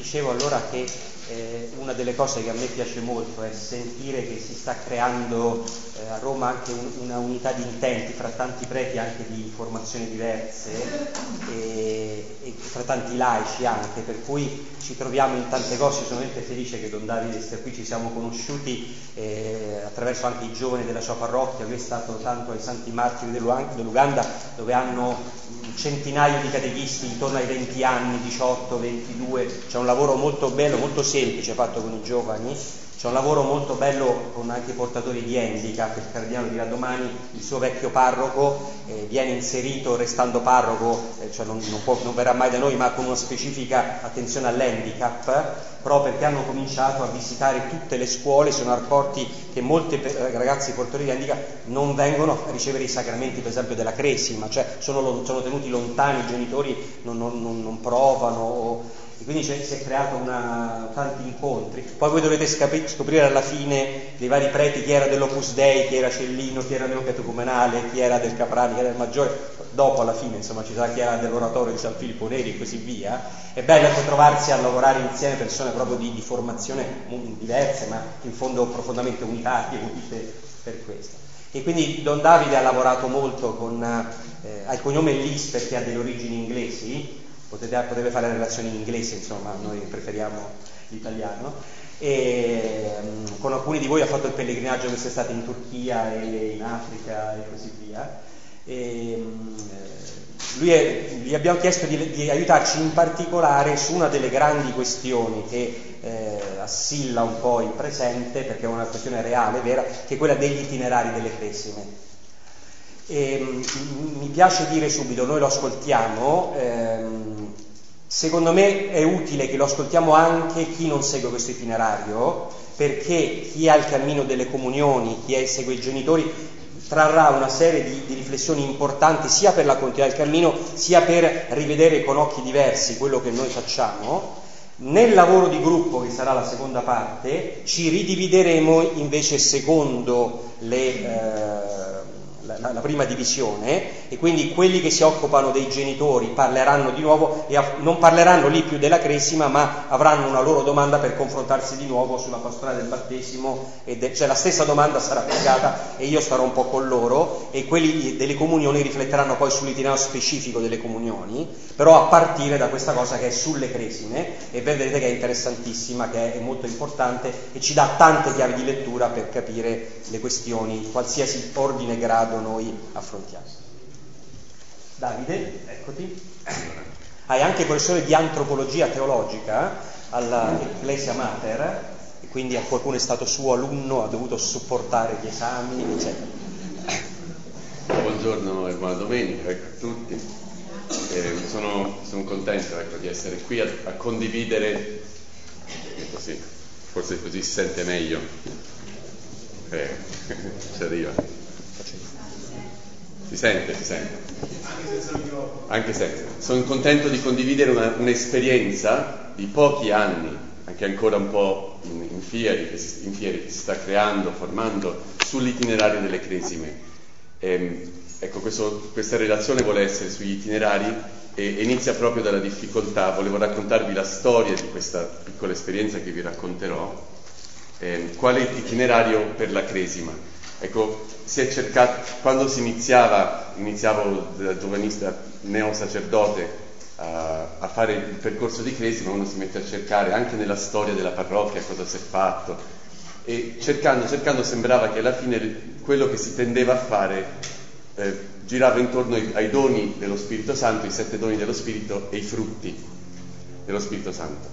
dicevo allora che una delle cose che a me piace molto è sentire che si sta creando a Roma anche una unità di intenti fra tanti preti anche di formazioni diverse e fra tanti laici anche, per cui ci troviamo in tante cose. Sono veramente felice che Don Davide stia qui, ci siamo conosciuti attraverso anche i giovani della sua parrocchia. Lui è stato tanto ai Santi Martiri dell'Uganda, dove hanno un centinaio di catechisti intorno ai 20 anni, 18, 22, c'è un lavoro molto bello, molto semplice fatto con i giovani, c'è un lavoro molto bello con anche i portatori di handicap. Il cardinale di Radomani, il suo vecchio parroco, viene inserito restando parroco, cioè non verrà mai da noi, ma con una specifica attenzione all'handicap, proprio perché hanno cominciato a visitare tutte le scuole, sono accorti che molti ragazzi portatori di handicap non vengono a ricevere i sacramenti, per esempio della cresima, cioè sono tenuti lontani, i genitori non provano, e quindi si è creato tanti incontri. Poi voi dovete scoprire alla fine dei vari preti chi era dell'Opus Dei, chi era Cellino, chi era neocatecumenale, chi era del Caprani, chi era del Maggiore. Dopo alla fine insomma ci sarà chi era dell'oratorio di San Filippo Neri e così via. È bello anche trovarsi a lavorare insieme persone proprio di formazione diverse, ma in fondo profondamente unitarie, unite per questo. E quindi Don Davide ha lavorato molto ha il cognome Lis perché ha delle origini inglesi. Potete fare relazioni in inglese, insomma, noi preferiamo l'italiano. E con alcuni di voi ha fatto il pellegrinaggio quest'estate in Turchia e in Africa e così via. Gli abbiamo chiesto di aiutarci in particolare su una delle grandi questioni che assilla un po' il presente, perché è una questione reale, vera, che è quella degli itinerari delle cresime. Mi piace dire subito, noi lo ascoltiamo, secondo me è utile che lo ascoltiamo anche chi non segue questo itinerario, perché chi ha il cammino delle comunioni, chi segue i genitori, trarrà una serie di riflessioni importanti sia per la continuità del cammino, sia per rivedere con occhi diversi quello che noi facciamo. Nel lavoro di gruppo, che sarà la seconda parte, ci ridivideremo invece secondo la prima divisione, e quindi quelli che si occupano dei genitori parleranno di nuovo e non parleranno lì più della cresima, ma avranno una loro domanda per confrontarsi di nuovo sulla pastorale del battesimo, cioè la stessa domanda sarà applicata e io starò un po' con loro, e quelli delle comunioni rifletteranno poi sull'itinerario specifico delle comunioni, però a partire da questa cosa che è sulle cresime, e vedrete che è interessantissima, che è molto importante e ci dà tante chiavi di lettura per capire le questioni, qualsiasi ordine e grado noi affrontiamo. Davide, eccoti. Hai anche professore di antropologia teologica alla Ecclesia Mater, e quindi qualcuno è stato suo alunno, ha dovuto supportare gli esami, eccetera. Buongiorno e buona domenica, a tutti. Sono contento di essere qui a condividere, così, forse così si sente meglio. Ci arriva. Si sente. Anche se sono contento di condividere un'esperienza di pochi anni, anche ancora un po' in fieri che si sta creando, formando sull'itinerario delle cresime. Ecco, questa relazione vuole essere sugli itinerari e inizia proprio dalla difficoltà. Volevo raccontarvi la storia di questa piccola esperienza che vi racconterò. Quale itinerario per la cresima? Ecco, si è cercato, quando iniziavo da giovanista neosacerdote a fare il percorso di cresima, uno si mette a cercare anche nella storia della parrocchia cosa si è fatto, e cercando sembrava che alla fine quello che si tendeva a fare girava intorno ai doni dello Spirito Santo, i 7 doni dello Spirito e i frutti dello Spirito Santo.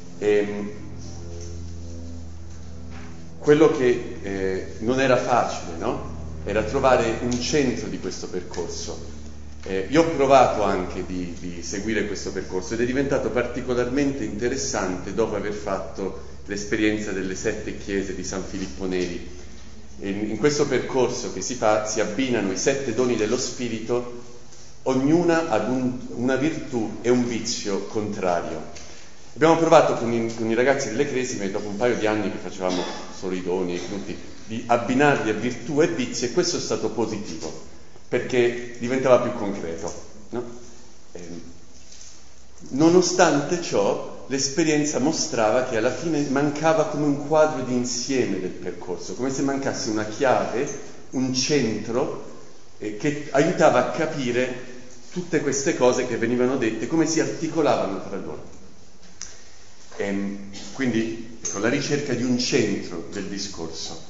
Quello che non era facile, no? Era trovare un centro di questo percorso. Io ho provato anche di seguire questo percorso ed è diventato particolarmente interessante dopo aver fatto l'esperienza delle 7 chiese di San Filippo Neri. In questo percorso che si fa si abbinano i 7 doni dello Spirito, ognuna ad una virtù e un vizio contrario. Abbiamo provato con i ragazzi delle cresime, dopo un paio di anni che facevamo solo i doni e i frutti, di abbinarli a virtù e vizi, e questo è stato positivo, perché diventava più concreto, no? Nonostante ciò, l'esperienza mostrava che alla fine mancava come un quadro di insieme del percorso, come se mancasse una chiave, un centro che aiutava a capire tutte queste cose che venivano dette, come si articolavano tra loro. Quindi la ricerca di un centro del discorso.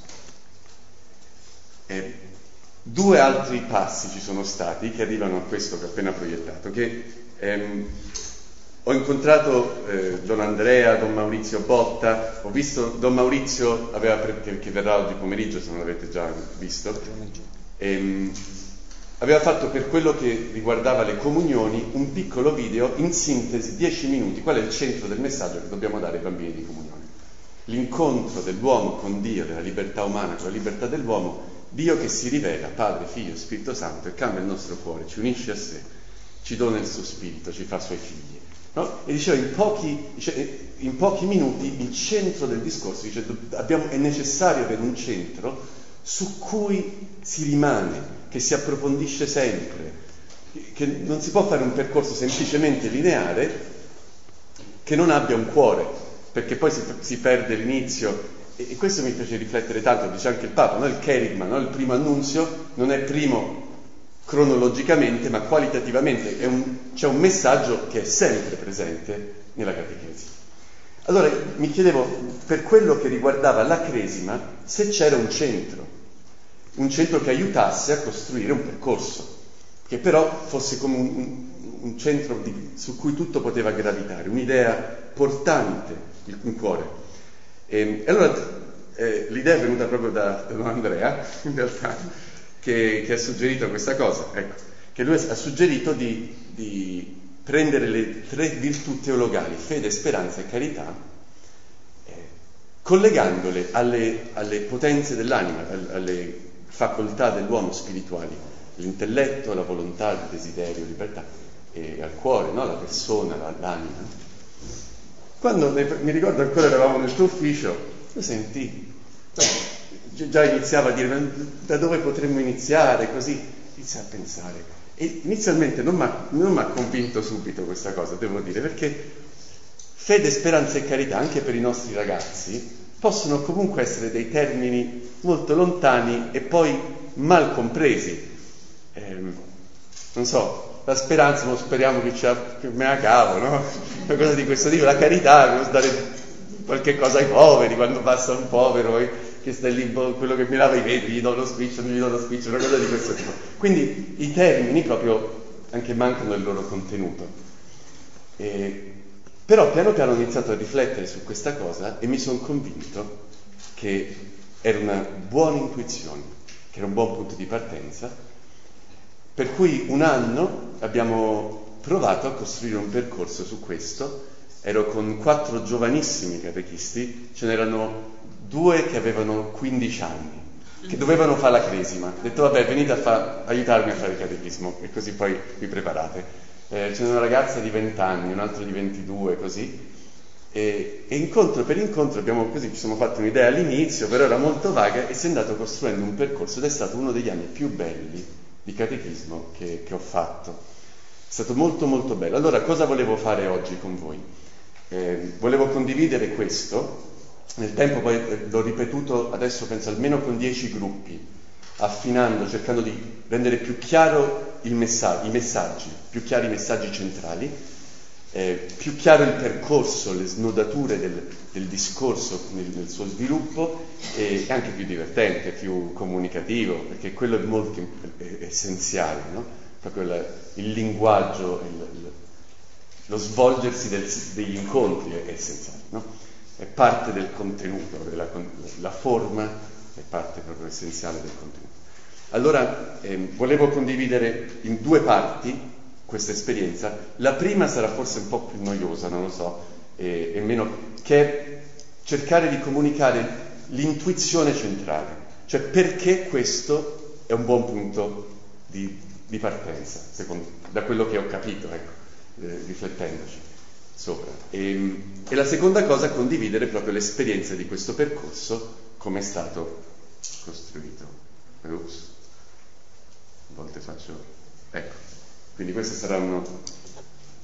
Due altri passi ci sono stati che arrivano a questo che ho appena proiettato, che ho incontrato Don Andrea, Don Maurizio Botta, ho visto Don Maurizio, che verrà oggi pomeriggio se non l'avete già visto, aveva fatto per quello che riguardava le comunioni un piccolo video, in sintesi 10 minuti, qual è il centro del messaggio che dobbiamo dare ai bambini di comunione. L'incontro dell'uomo con Dio, della libertà umana con la libertà dell'uomo, Dio che si rivela, Padre, Figlio, Spirito Santo, e cambia il nostro cuore, ci unisce a sé, ci dona il suo spirito, ci fa suoi figli. No? E diceva in pochi minuti il centro del discorso, dice, è necessario avere un centro su cui si rimane, che si approfondisce sempre, che non si può fare un percorso semplicemente lineare che non abbia un cuore, perché poi si perde l'inizio. E questo mi fece riflettere tanto, dice anche il Papa, no? Il Kerigma, no? Il primo annunzio non è primo cronologicamente ma qualitativamente, c'è un messaggio che è sempre presente nella catechesi. Allora mi chiedevo, per quello che riguardava la cresima, se c'era un centro che aiutasse a costruire un percorso, che però fosse come un centro su cui tutto poteva gravitare, un'idea portante, un cuore. E allora l'idea è venuta proprio da Don Andrea, in realtà, che ha suggerito questa cosa, ecco, che lui ha suggerito di prendere le 3 virtù teologali, fede, speranza e carità, collegandole alle potenze dell'anima, alle facoltà dell'uomo spirituali, l'intelletto, la volontà, il desiderio, libertà, e al cuore, no? La persona, l'anima. Quando mi ricordo ancora eravamo nel tuo ufficio, lo sentì, già iniziava a dire da dove potremmo iniziare, così inizia a pensare. E inizialmente non mi ha convinto subito questa cosa, devo dire, perché fede, speranza e carità, anche per i nostri ragazzi, possono comunque essere dei termini molto lontani e poi mal compresi. Non so, la speranza, non speriamo che me la cavo, no? Una cosa di questo tipo. La carità, devo dare qualche cosa ai poveri, quando passa un povero che sta lì, quello che mi lava i vetri, gli do lo spiccio, non gli do lo spiccio, una cosa di questo tipo. Quindi i termini proprio anche mancano il loro contenuto. Però piano piano ho iniziato a riflettere su questa cosa e mi sono convinto che era una buona intuizione, che era un buon punto di partenza, per cui un anno abbiamo provato a costruire un percorso su questo. Ero con 4 giovanissimi catechisti, ce n'erano 2 che avevano 15 anni, che dovevano fare la cresima. Ho detto vabbè, venite aiutarmi a fare il catechismo e così poi vi preparate. C'è una ragazza di 20 anni, un altro di 22, così, e incontro per incontro ci siamo fatti un'idea all'inizio, però era molto vaga, e si è andato costruendo un percorso, ed è stato uno degli anni più belli di catechismo che ho fatto. È stato molto molto bello. Allora, cosa volevo fare oggi con voi? Volevo condividere questo, nel tempo poi l'ho ripetuto adesso penso almeno con 10 gruppi, affinando, cercando di rendere più chiaro i messaggi, più chiari i messaggi centrali, più chiaro il percorso, le snodature del discorso nel suo sviluppo, e anche più divertente, più comunicativo, perché quello è molto essenziale, no? Proprio il linguaggio, lo svolgersi degli incontri è essenziale, no? È parte del contenuto, la forma è parte proprio essenziale del contenuto. Allora, volevo condividere in 2 parti questa esperienza. La prima sarà forse un po' più noiosa, non lo so, e meno, che è cercare di comunicare l'intuizione centrale, cioè perché questo è un buon punto di partenza, da quello che ho capito, ecco, riflettendoci sopra. E la seconda cosa, condividere proprio l'esperienza di questo percorso, come è stato costruito. Ups. A volte faccio... Ecco, quindi questo sarà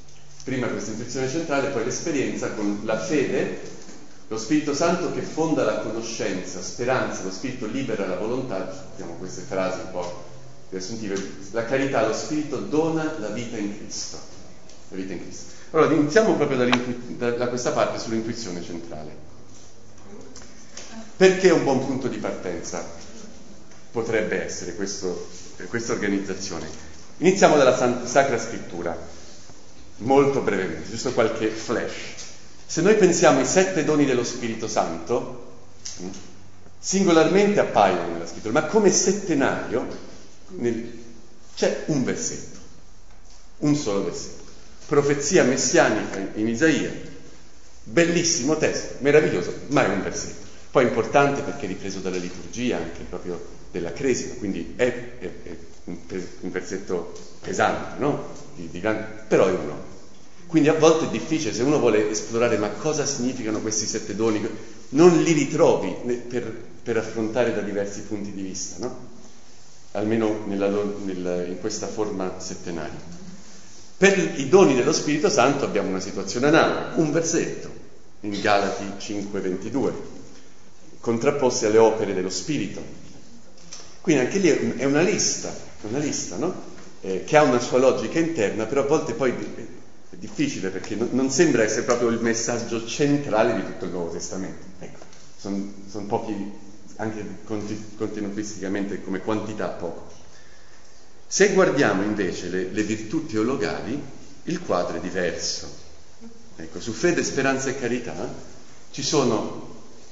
Prima questa intuizione centrale, poi l'esperienza con la fede, lo Spirito Santo che fonda la conoscenza, speranza, lo Spirito libera la volontà, abbiamo queste frasi un po' riassuntive, la carità, lo Spirito dona la vita in Cristo. La vita in Cristo. Allora, iniziamo proprio da questa parte sull'intuizione centrale. Perché è un buon punto di partenza? Potrebbe essere questa organizzazione. Iniziamo dalla Sacra Scrittura, molto brevemente, giusto qualche flash. Se noi pensiamo ai 7 doni dello Spirito Santo, singolarmente appaiono nella Scrittura, ma come settenario c'è un versetto, un solo versetto. Profezia messianica in Isaia, bellissimo testo, meraviglioso, ma è un versetto. Poi importante perché è ripreso dalla liturgia anche proprio della Cresima, quindi è un versetto pesante, no? Però è uno. Quindi a volte è difficile, se uno vuole esplorare ma cosa significano questi 7 doni, non li ritrovi per affrontare da diversi punti di vista, no? Almeno in questa forma settenaria. Per i doni dello Spirito Santo abbiamo una situazione analoga, un versetto in Galati 5:22, contrapposti alle opere dello Spirito. Quindi anche lì è una lista, no? Che ha una sua logica interna, però a volte poi è difficile perché non sembra essere proprio il messaggio centrale di tutto il Nuovo Testamento. Ecco, sono pochi, anche contenutisticamente come quantità poco. Se guardiamo invece le virtù teologali, il quadro è diverso. Ecco, su fede, speranza e carità ci sono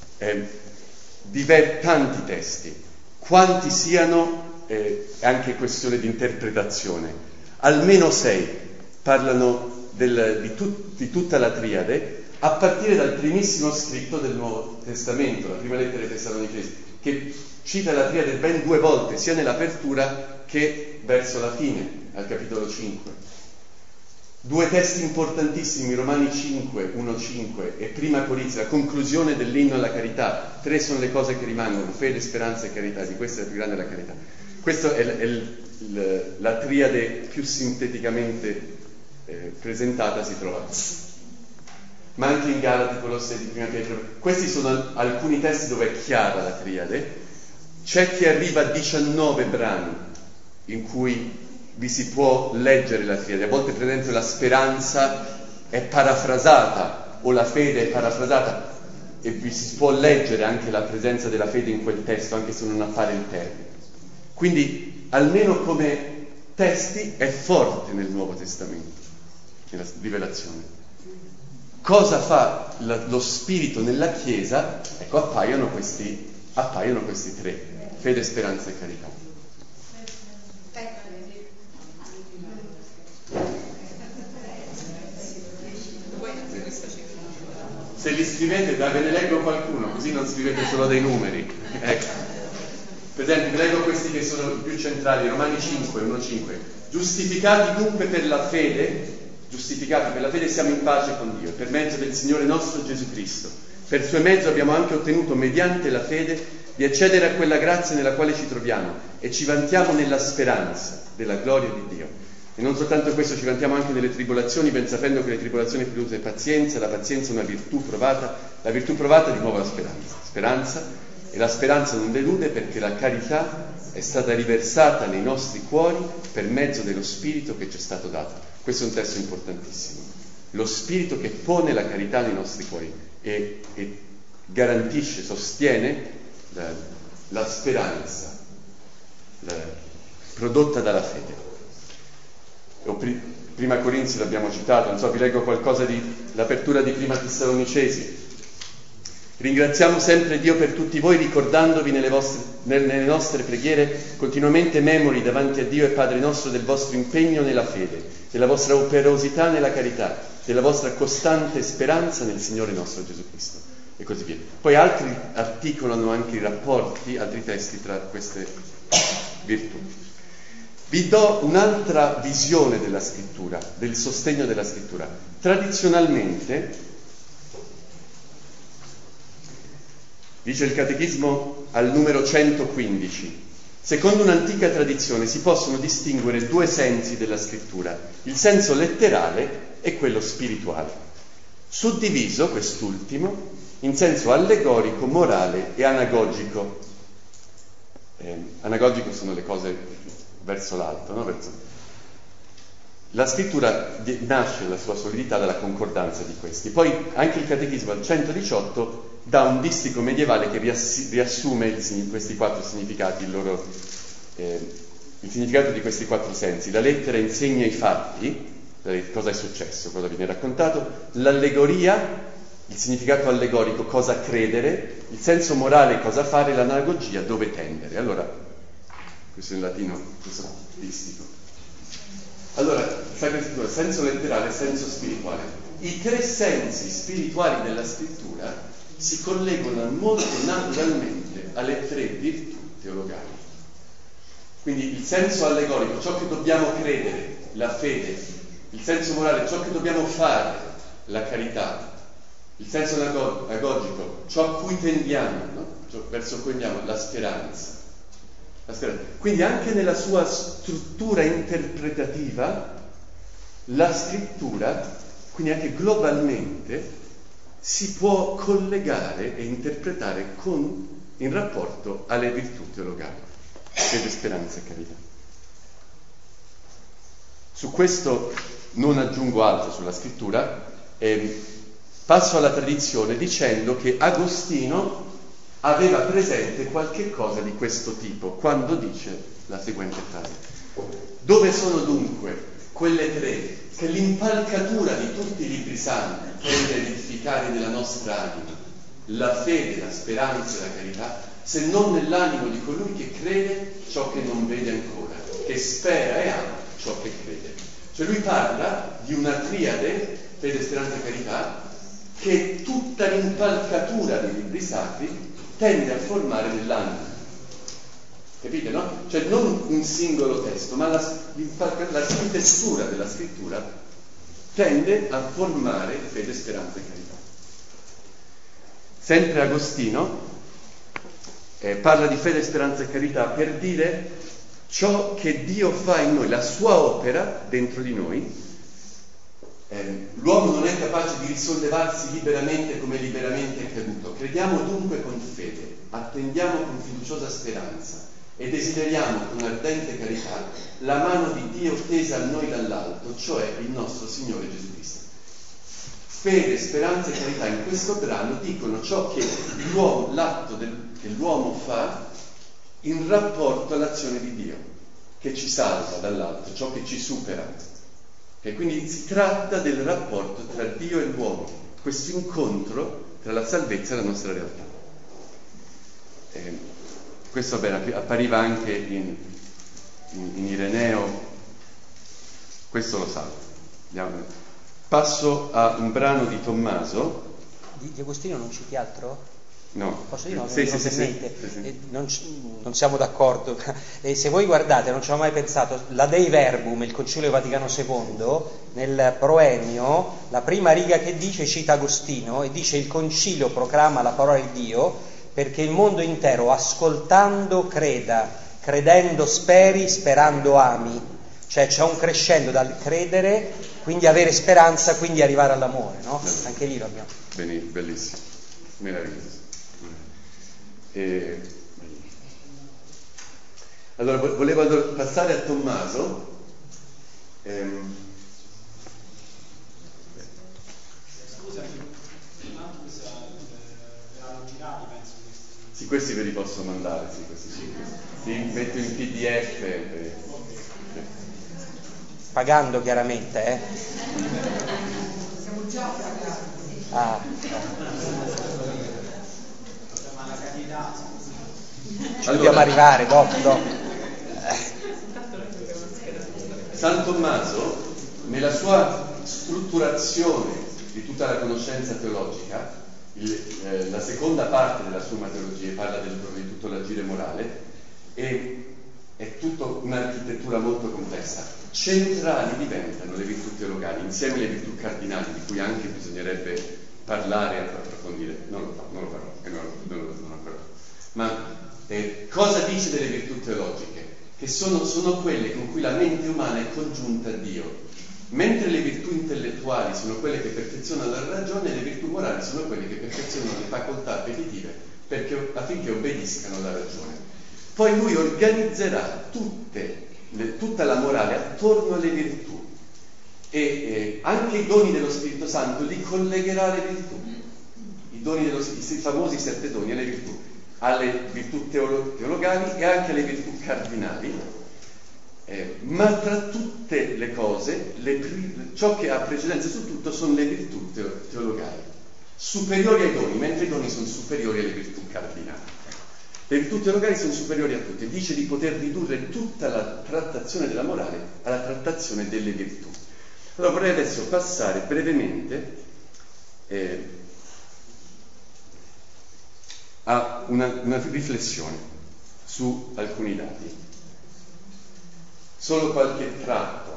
tanti testi, quanti siano è anche questione di interpretazione. Almeno 6 parlano di tutta la triade, a partire dal primissimo scritto del Nuovo Testamento, la prima lettera ai Tessalonicesi, che cita la triade ben 2 volte, sia nell'apertura che verso la fine, al capitolo 5. 2 testi importantissimi, Romani 5, 1-5 e Prima Corinzi, la conclusione dell'inno alla carità. 3 sono le cose che rimangono, fede, speranza e carità, di questa è la più grande la carità. Questa è la triade più sinteticamente presentata, si trova. Ma anche in Galati, Colossesi, di Prima Pietro. Questi sono alcuni testi dove è chiara la triade. C'è chi arriva a 19 brani in cui vi si può leggere la triade. A volte per esempio la speranza è parafrasata o la fede è parafrasata e vi si può leggere anche la presenza della fede in quel testo, anche se non appare il termine. Quindi almeno come testi è forte nel Nuovo Testamento, nella rivelazione. Cosa fa lo Spirito nella Chiesa? Ecco, appaiono questi 3, fede, speranza e carità. Se li scrivete, ve ne leggo qualcuno, così non scrivete solo dei numeri. Ecco. Per esempio, vi leggo questi che sono i più centrali, Romani 5, 1-5. Giustificati dunque per la fede siamo in pace con Dio, per mezzo del Signore nostro Gesù Cristo. Per suo mezzo abbiamo anche ottenuto, mediante la fede, di accedere a quella grazia nella quale ci troviamo e ci vantiamo nella speranza della gloria di Dio. E non soltanto questo, ci vantiamo anche nelle tribolazioni, ben sapendo che le tribolazioni producono pazienza, la pazienza è una virtù provata, la virtù provata di nuovo la speranza, e la speranza non delude perché la carità è stata riversata nei nostri cuori per mezzo dello Spirito che ci è stato dato. Questo è un testo importantissimo. Lo Spirito che pone la carità nei nostri cuori e garantisce, sostiene la speranza prodotta dalla fede. Prima Corinzi l'abbiamo citato, non so, vi leggo qualcosa l'apertura di Prima Tessalonicesi. Ringraziamo sempre Dio per tutti voi, ricordandovi nelle nostre preghiere continuamente memori davanti a Dio e Padre nostro del vostro impegno nella fede, della vostra operosità nella carità, della vostra costante speranza nel Signore nostro Gesù Cristo, e così via. Poi altri articolano anche i rapporti, altri testi tra queste virtù. Vi do un'altra visione della scrittura, del sostegno della scrittura. Tradizionalmente, dice il Catechismo al numero 115, Secondo un'antica tradizione si possono distinguere due sensi della scrittura, il senso letterale e quello spirituale, suddiviso quest'ultimo in senso allegorico, morale e anagogico. Anagogico sono le cose verso l'alto, no? La scrittura nasce la sua solidità dalla concordanza di questi. Poi anche il Catechismo al 118 dà un distico medievale che riassume questi quattro significati, il significato di questi quattro sensi. La lettera insegna i fatti, cosa è successo, cosa viene raccontato, l'allegoria, il significato allegorico, cosa credere, il senso morale, cosa fare, l'anagogia, dove tendere. Allora, questo in latino, questo distico. Allora, Sacra Scrittura, senso letterale e senso spirituale. I tre sensi spirituali della Scrittura si collegano molto naturalmente alle tre virtù teologali. Quindi il senso allegorico, ciò che dobbiamo credere, la fede, il senso morale, ciò che dobbiamo fare, la carità, il senso anagogico, ciò a cui tendiamo, no? Ciò verso cui andiamo, la speranza. Quindi anche nella sua struttura interpretativa la scrittura, quindi anche globalmente, si può collegare e interpretare in rapporto alle virtù teologali, fede, speranza e carità. Su questo non aggiungo altro sulla scrittura, passo alla tradizione dicendo che Agostino aveva presente qualche cosa di questo tipo quando dice la seguente frase: dove sono dunque quelle tre che l'impalcatura di tutti i libri santi tende a edificare nella nostra anima, la fede, la speranza e la carità, se non nell'animo di colui che crede ciò che non vede ancora, che spera e ama ciò che crede. Cioè lui parla di una triade, fede, speranza e carità, che tutta l'impalcatura dei libri sacri tende a formare nell'anima. Capite, no? Cioè non un singolo testo, ma l'architettura della scrittura tende a formare fede, speranza e carità. Sempre Agostino parla di fede, speranza e carità per dire ciò che Dio fa in noi, la sua opera dentro di noi. L'uomo non è capace di risollevarsi liberamente come liberamente è caduto. Crediamo dunque con fede, attendiamo con fiduciosa speranza e desideriamo con ardente carità la mano di Dio tesa a noi dall'alto, cioè il nostro Signore Gesù Cristo. Fede, speranza e carità in questo brano dicono ciò che l'atto che l'uomo fa in rapporto all'azione di Dio, che ci salva dall'alto, ciò che ci supera. E quindi si tratta del rapporto tra Dio e l'uomo, questo incontro tra la salvezza e la nostra realtà. Questo appariva anche in Ireneo, questo lo salvo. Passo a un brano di Tommaso. Di Agostino non citi altro? No. Posso dire? No, sì. Non siamo d'accordo. Se voi guardate, non ci ho mai pensato, la Dei Verbum, il Concilio Vaticano II, nel Proemio, la prima riga che dice, cita Agostino, e dice: il Concilio proclama la parola di Dio perché il mondo intero, ascoltando, creda, credendo speri, sperando ami. Cioè c'è un crescendo dal credere, quindi avere speranza, quindi arrivare all'amore, no? Anche lì lo abbiamo. Bellissimo, meraviglioso. Allora, volevo passare a Tommaso. Sì, questi ve li posso mandare, sì, questi sì. Li metto in PDF. Pagando chiaramente, Siamo già pagati. Ci dobbiamo arrivare dopo. San Tommaso, nella sua strutturazione di tutta la conoscenza teologica, la seconda parte della Summa Theologiae parla di tutto l'agire morale, e è tutta un'architettura molto complessa. Centrali diventano le virtù teologali, insieme alle virtù cardinali, di cui anche bisognerebbe parlare e approfondire. Non lo farò, non lo farò. Ma Cosa dice delle virtù teologiche? Che sono quelle con cui la mente umana è congiunta a Dio. Mentre le virtù intellettuali sono quelle che perfezionano la ragione, le virtù morali sono quelle che perfezionano le facoltà appetitive affinché obbediscano alla ragione. Poi lui organizzerà tutta la morale attorno alle virtù e anche i doni dello Spirito Santo li collegherà alle virtù. I famosi 7 doni alle virtù teologali e anche alle virtù cardinali. Ma tra tutte le cose, ciò che ha precedenza su tutto sono le virtù teologali, superiori ai doni, mentre i doni sono superiori alle virtù cardinali. Le virtù teologali sono superiori a tutte. Dice di poter ridurre tutta la trattazione della morale alla trattazione delle virtù. Allora vorrei adesso passare brevemente a una riflessione su alcuni dati. Solo qualche tratto,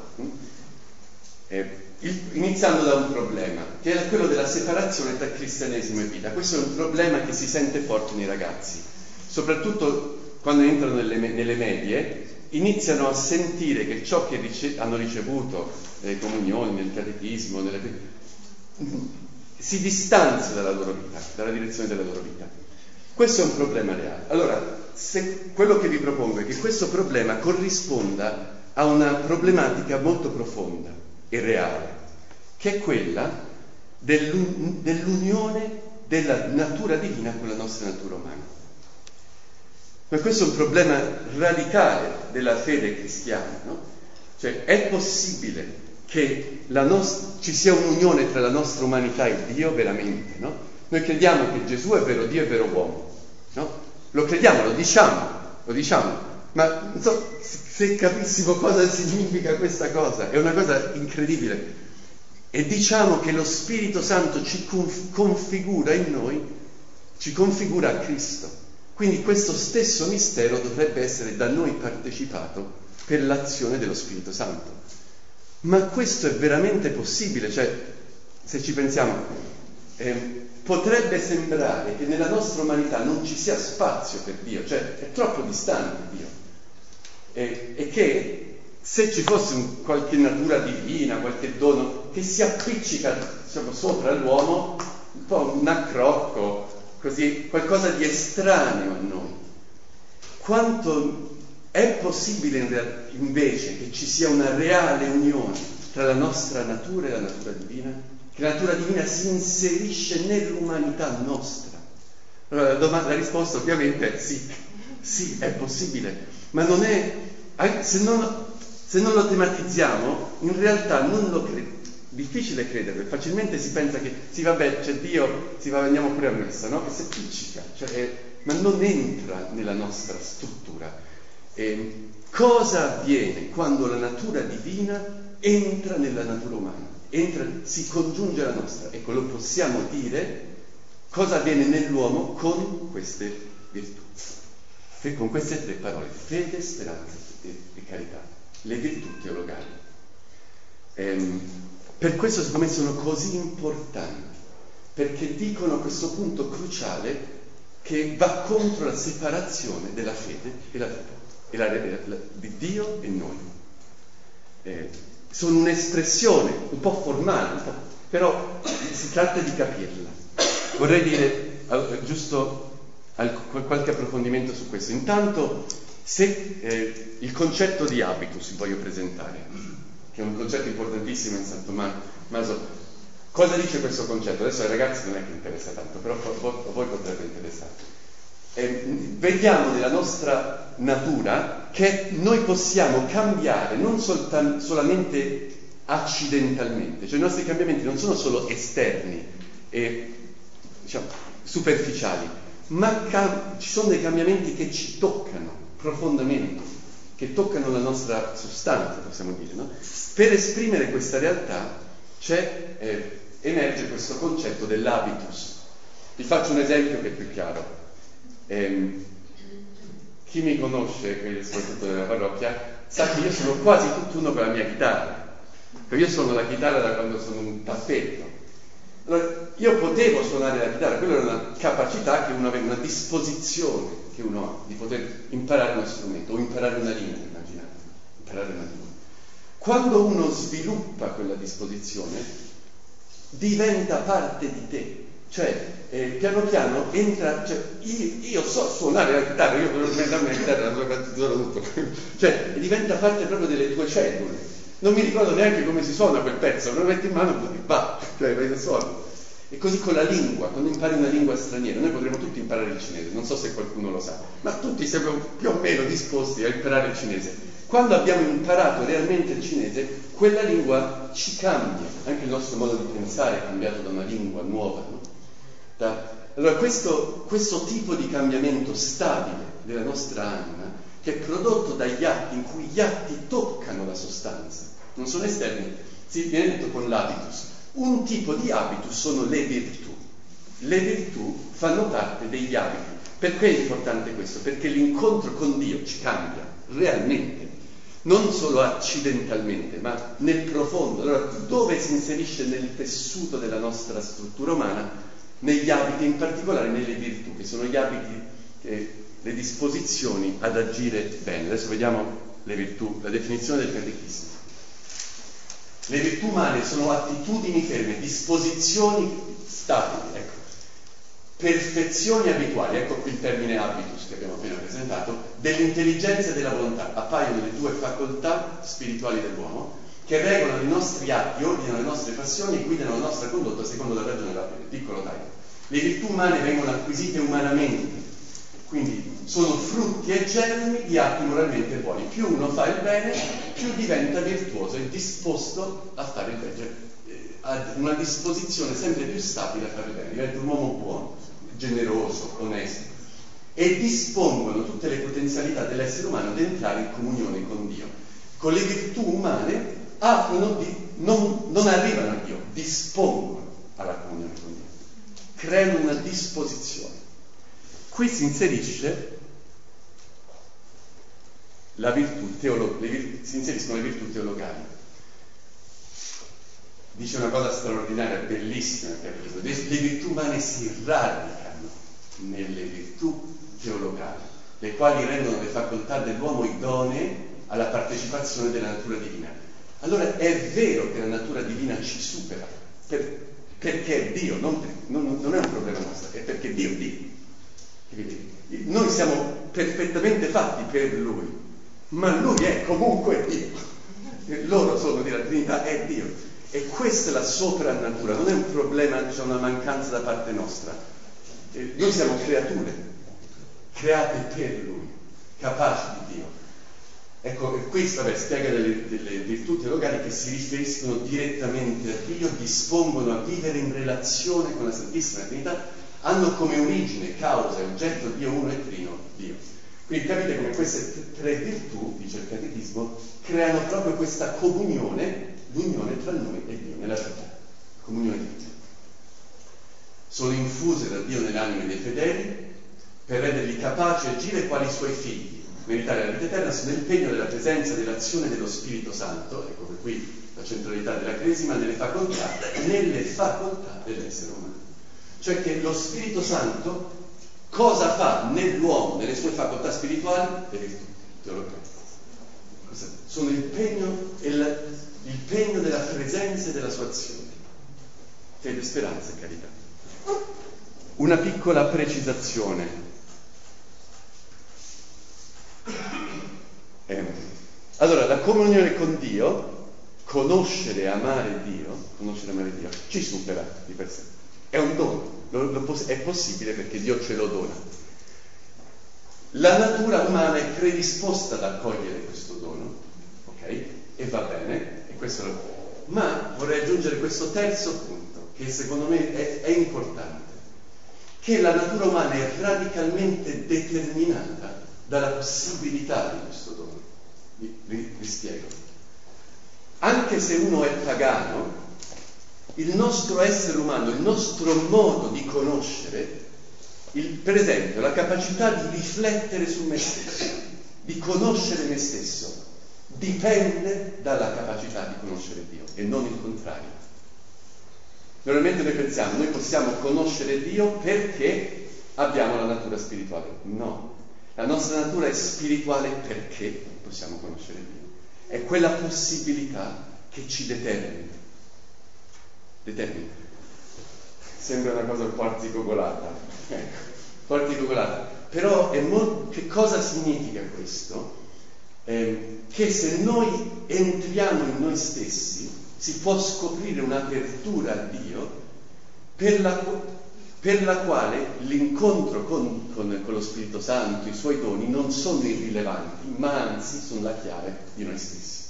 iniziando da un problema, che è quello della separazione tra cristianesimo e vita. Questo è un problema che si sente forte nei ragazzi, soprattutto quando entrano nelle medie, iniziano a sentire che ciò che hanno ricevuto nelle comunioni, nel catechismo, si distanzia dalla loro vita, dalla direzione della loro vita. Questo è un problema reale. Allora, quello che vi propongo è che questo problema corrisponda a una problematica molto profonda e reale, che è quella dell'unione della natura divina con la nostra natura umana. Ma questo è un problema radicale della fede cristiana, no? Cioè, è possibile che ci sia un'unione tra la nostra umanità e Dio veramente, no? Noi crediamo che Gesù è vero Dio e vero uomo, no? Lo crediamo, lo diciamo, ma non so se capissimo cosa significa questa cosa, è una cosa incredibile. E diciamo che lo Spirito Santo ci configura in noi, ci configura a Cristo. Quindi questo stesso mistero dovrebbe essere da noi partecipato per l'azione dello Spirito Santo. Ma questo è veramente possibile? Cioè, se ci pensiamo, potrebbe sembrare che nella nostra umanità non ci sia spazio per Dio, cioè è troppo distante Dio. E che se ci fosse qualche natura divina, qualche dono che si appiccica, diciamo, sopra l'uomo, un po' un accrocco, così, qualcosa di estraneo a noi. Quanto è possibile invece che ci sia una reale unione tra la nostra natura e la natura divina? Che la natura divina si inserisce nell'umanità nostra? Allora la risposta ovviamente è sì, è possibile, ma non è, se non lo tematizziamo, in realtà non lo difficile crederlo, facilmente si pensa che sì vabbè c'è Dio, andiamo pure a messa, no? Che si appiccica, ma non entra nella nostra struttura. Cosa avviene quando la natura divina entra nella natura umana? Si congiunge alla nostra. Ecco, lo possiamo dire cosa avviene nell'uomo con queste virtù. Con queste 3 parole: fede, speranza e carità, le virtù teologali. Per questo secondo me sono così importanti, perché dicono questo punto cruciale che va contro la separazione della fede e la vita, di Dio e noi. Sono un'espressione un po' formale, però si tratta di capirla. Vorrei dire giusto qualche approfondimento su questo. Intanto, se il concetto di habitus voglio presentare, che è un concetto importantissimo in San Tommaso. Cosa dice questo concetto? Adesso ai ragazzi non è che interessa tanto, però a voi potrebbe interessare. Vediamo nella nostra natura che noi possiamo cambiare non solamente accidentalmente, cioè i nostri cambiamenti non sono solo esterni e superficiali, ma ci sono dei cambiamenti che ci toccano profondamente, che toccano la nostra sostanza, possiamo dire, no? Per esprimere questa realtà emerge questo concetto dell'habitus. Vi faccio un esempio che è più chiaro. Chi mi conosce, soprattutto nella parrocchia, sa che io sono quasi tutt'uno con la mia chitarra. Io suono la chitarra da quando sono un tappetto Allora, io potevo suonare la chitarra, quella era una capacità che uno aveva, una disposizione che uno ha di poter imparare uno strumento o imparare una lingua, immaginate, imparare una lingua. Quando uno sviluppa quella disposizione, diventa parte di te, cioè piano piano entra, cioè, io so suonare la chitarra, io devo inventarmi la chitarra, la so partitura, tutto, cioè diventa parte proprio delle tue cellule. Non mi ricordo neanche come si suona quel pezzo, me lo metti in mano e va, cioè vai da suono. E così con la lingua, quando impari una lingua straniera, noi potremmo tutti imparare il cinese, non so se qualcuno lo sa, ma tutti siamo più o meno disposti a imparare il cinese. Quando abbiamo imparato realmente il cinese, quella lingua ci cambia, anche il nostro modo di pensare è cambiato da una lingua nuova, no? Allora questo tipo di cambiamento stabile della nostra anima, che è prodotto dagli atti, in cui gli atti toccano la sostanza, non sono esterni, si viene detto con l'habitus. Un tipo di habitus sono le virtù. Le virtù fanno parte degli abiti. Perché è importante questo? Perché l'incontro con Dio ci cambia realmente, non solo accidentalmente, ma nel profondo. Allora, dove si inserisce nel tessuto della nostra struttura umana? Negli abiti, in particolare nelle virtù, che sono gli abiti, le disposizioni ad agire bene. Adesso vediamo le virtù, la definizione del catechismo. Le virtù umane sono attitudini ferme, disposizioni stabili, ecco, perfezioni abituali, ecco qui il termine habitus che abbiamo appena presentato, dell'intelligenza e della volontà. Appaiono le due facoltà spirituali dell'uomo che regolano i nostri atti, ordinano le nostre passioni e guidano la nostra condotta secondo la ragione della fede. Piccolo taglio. Le virtù umane vengono acquisite umanamente, quindi sono frutti e germi di atti moralmente buoni. Più uno fa il bene, più diventa virtuoso e disposto a fare il bene, ha una disposizione sempre più stabile a fare il bene, diventa un uomo buono, generoso, onesto, e dispongono tutte le potenzialità dell'essere umano ad entrare in comunione con Dio. Con le virtù umane non arrivano a Dio, dispongono alla comunione con Dio, creano una disposizione. Qui si inserisce la virtù si inseriscono le virtù teologali. Dice una cosa straordinaria, bellissima, capito? Le virtù umane si radicano nelle virtù teologali, le quali rendono le facoltà dell'uomo idonee alla partecipazione della natura divina. Allora è vero che la natura divina ci supera, perché è Dio, non è un problema nostro, è perché Dio è Dio. Noi siamo perfettamente fatti per Lui, ma Lui è comunque Dio. Loro sono della Trinità, è Dio. E questa è la soprannatura, non è un problema, c'è una mancanza da parte nostra. Noi siamo creature, create per Lui, capaci di Dio. Ecco, questo spiega delle virtù teologali che si riferiscono direttamente a Dio, dispongono a vivere in relazione con la Santissima Trinità, hanno come origine, causa e oggetto Dio uno e trino, Dio. Quindi capite come queste tre virtù, dice il Catechismo, creano proprio questa comunione, l'unione tra noi e Dio nella vita, comunione di vita. Sono infuse da Dio nell'anima dei fedeli per renderli capaci di agire quali suoi figli, meritare la vita eterna nell'impegno della presenza e dell'azione dello Spirito Santo, ecco qui la centralità della Cresima, nelle facoltà dell'essere umano. Cioè che lo Spirito Santo cosa fa nell'uomo, nelle sue facoltà spirituali? Le virtù teologali. Sono il pegno della presenza e della sua azione. Fede, speranza e carità. Una piccola precisazione. Allora, la comunione con Dio, conoscere e amare Dio, ci supera di per sé. È un dono, è possibile perché Dio ce lo dona. La natura umana è predisposta ad accogliere questo dono, ok? E va bene, ma vorrei aggiungere questo terzo punto, che secondo me è importante, che la natura umana è radicalmente determinata dalla possibilità di questo dono. Vi spiego. Anche se uno è pagano, il nostro essere umano, il nostro modo di conoscere, per esempio la capacità di riflettere su me stesso, di conoscere me stesso, dipende dalla capacità di conoscere Dio e non il contrario. Normalmente noi pensiamo, noi possiamo conoscere Dio perché abbiamo la natura spirituale. No, la nostra natura è spirituale perché possiamo conoscere Dio. È quella possibilità che ci determina. Sembra una cosa un po' arzigogolata, però che cosa significa questo? Che se noi entriamo in noi stessi si può scoprire un'apertura a Dio per la quale l'incontro con lo Spirito Santo, i suoi doni, non sono irrilevanti, ma anzi sono la chiave di noi stessi,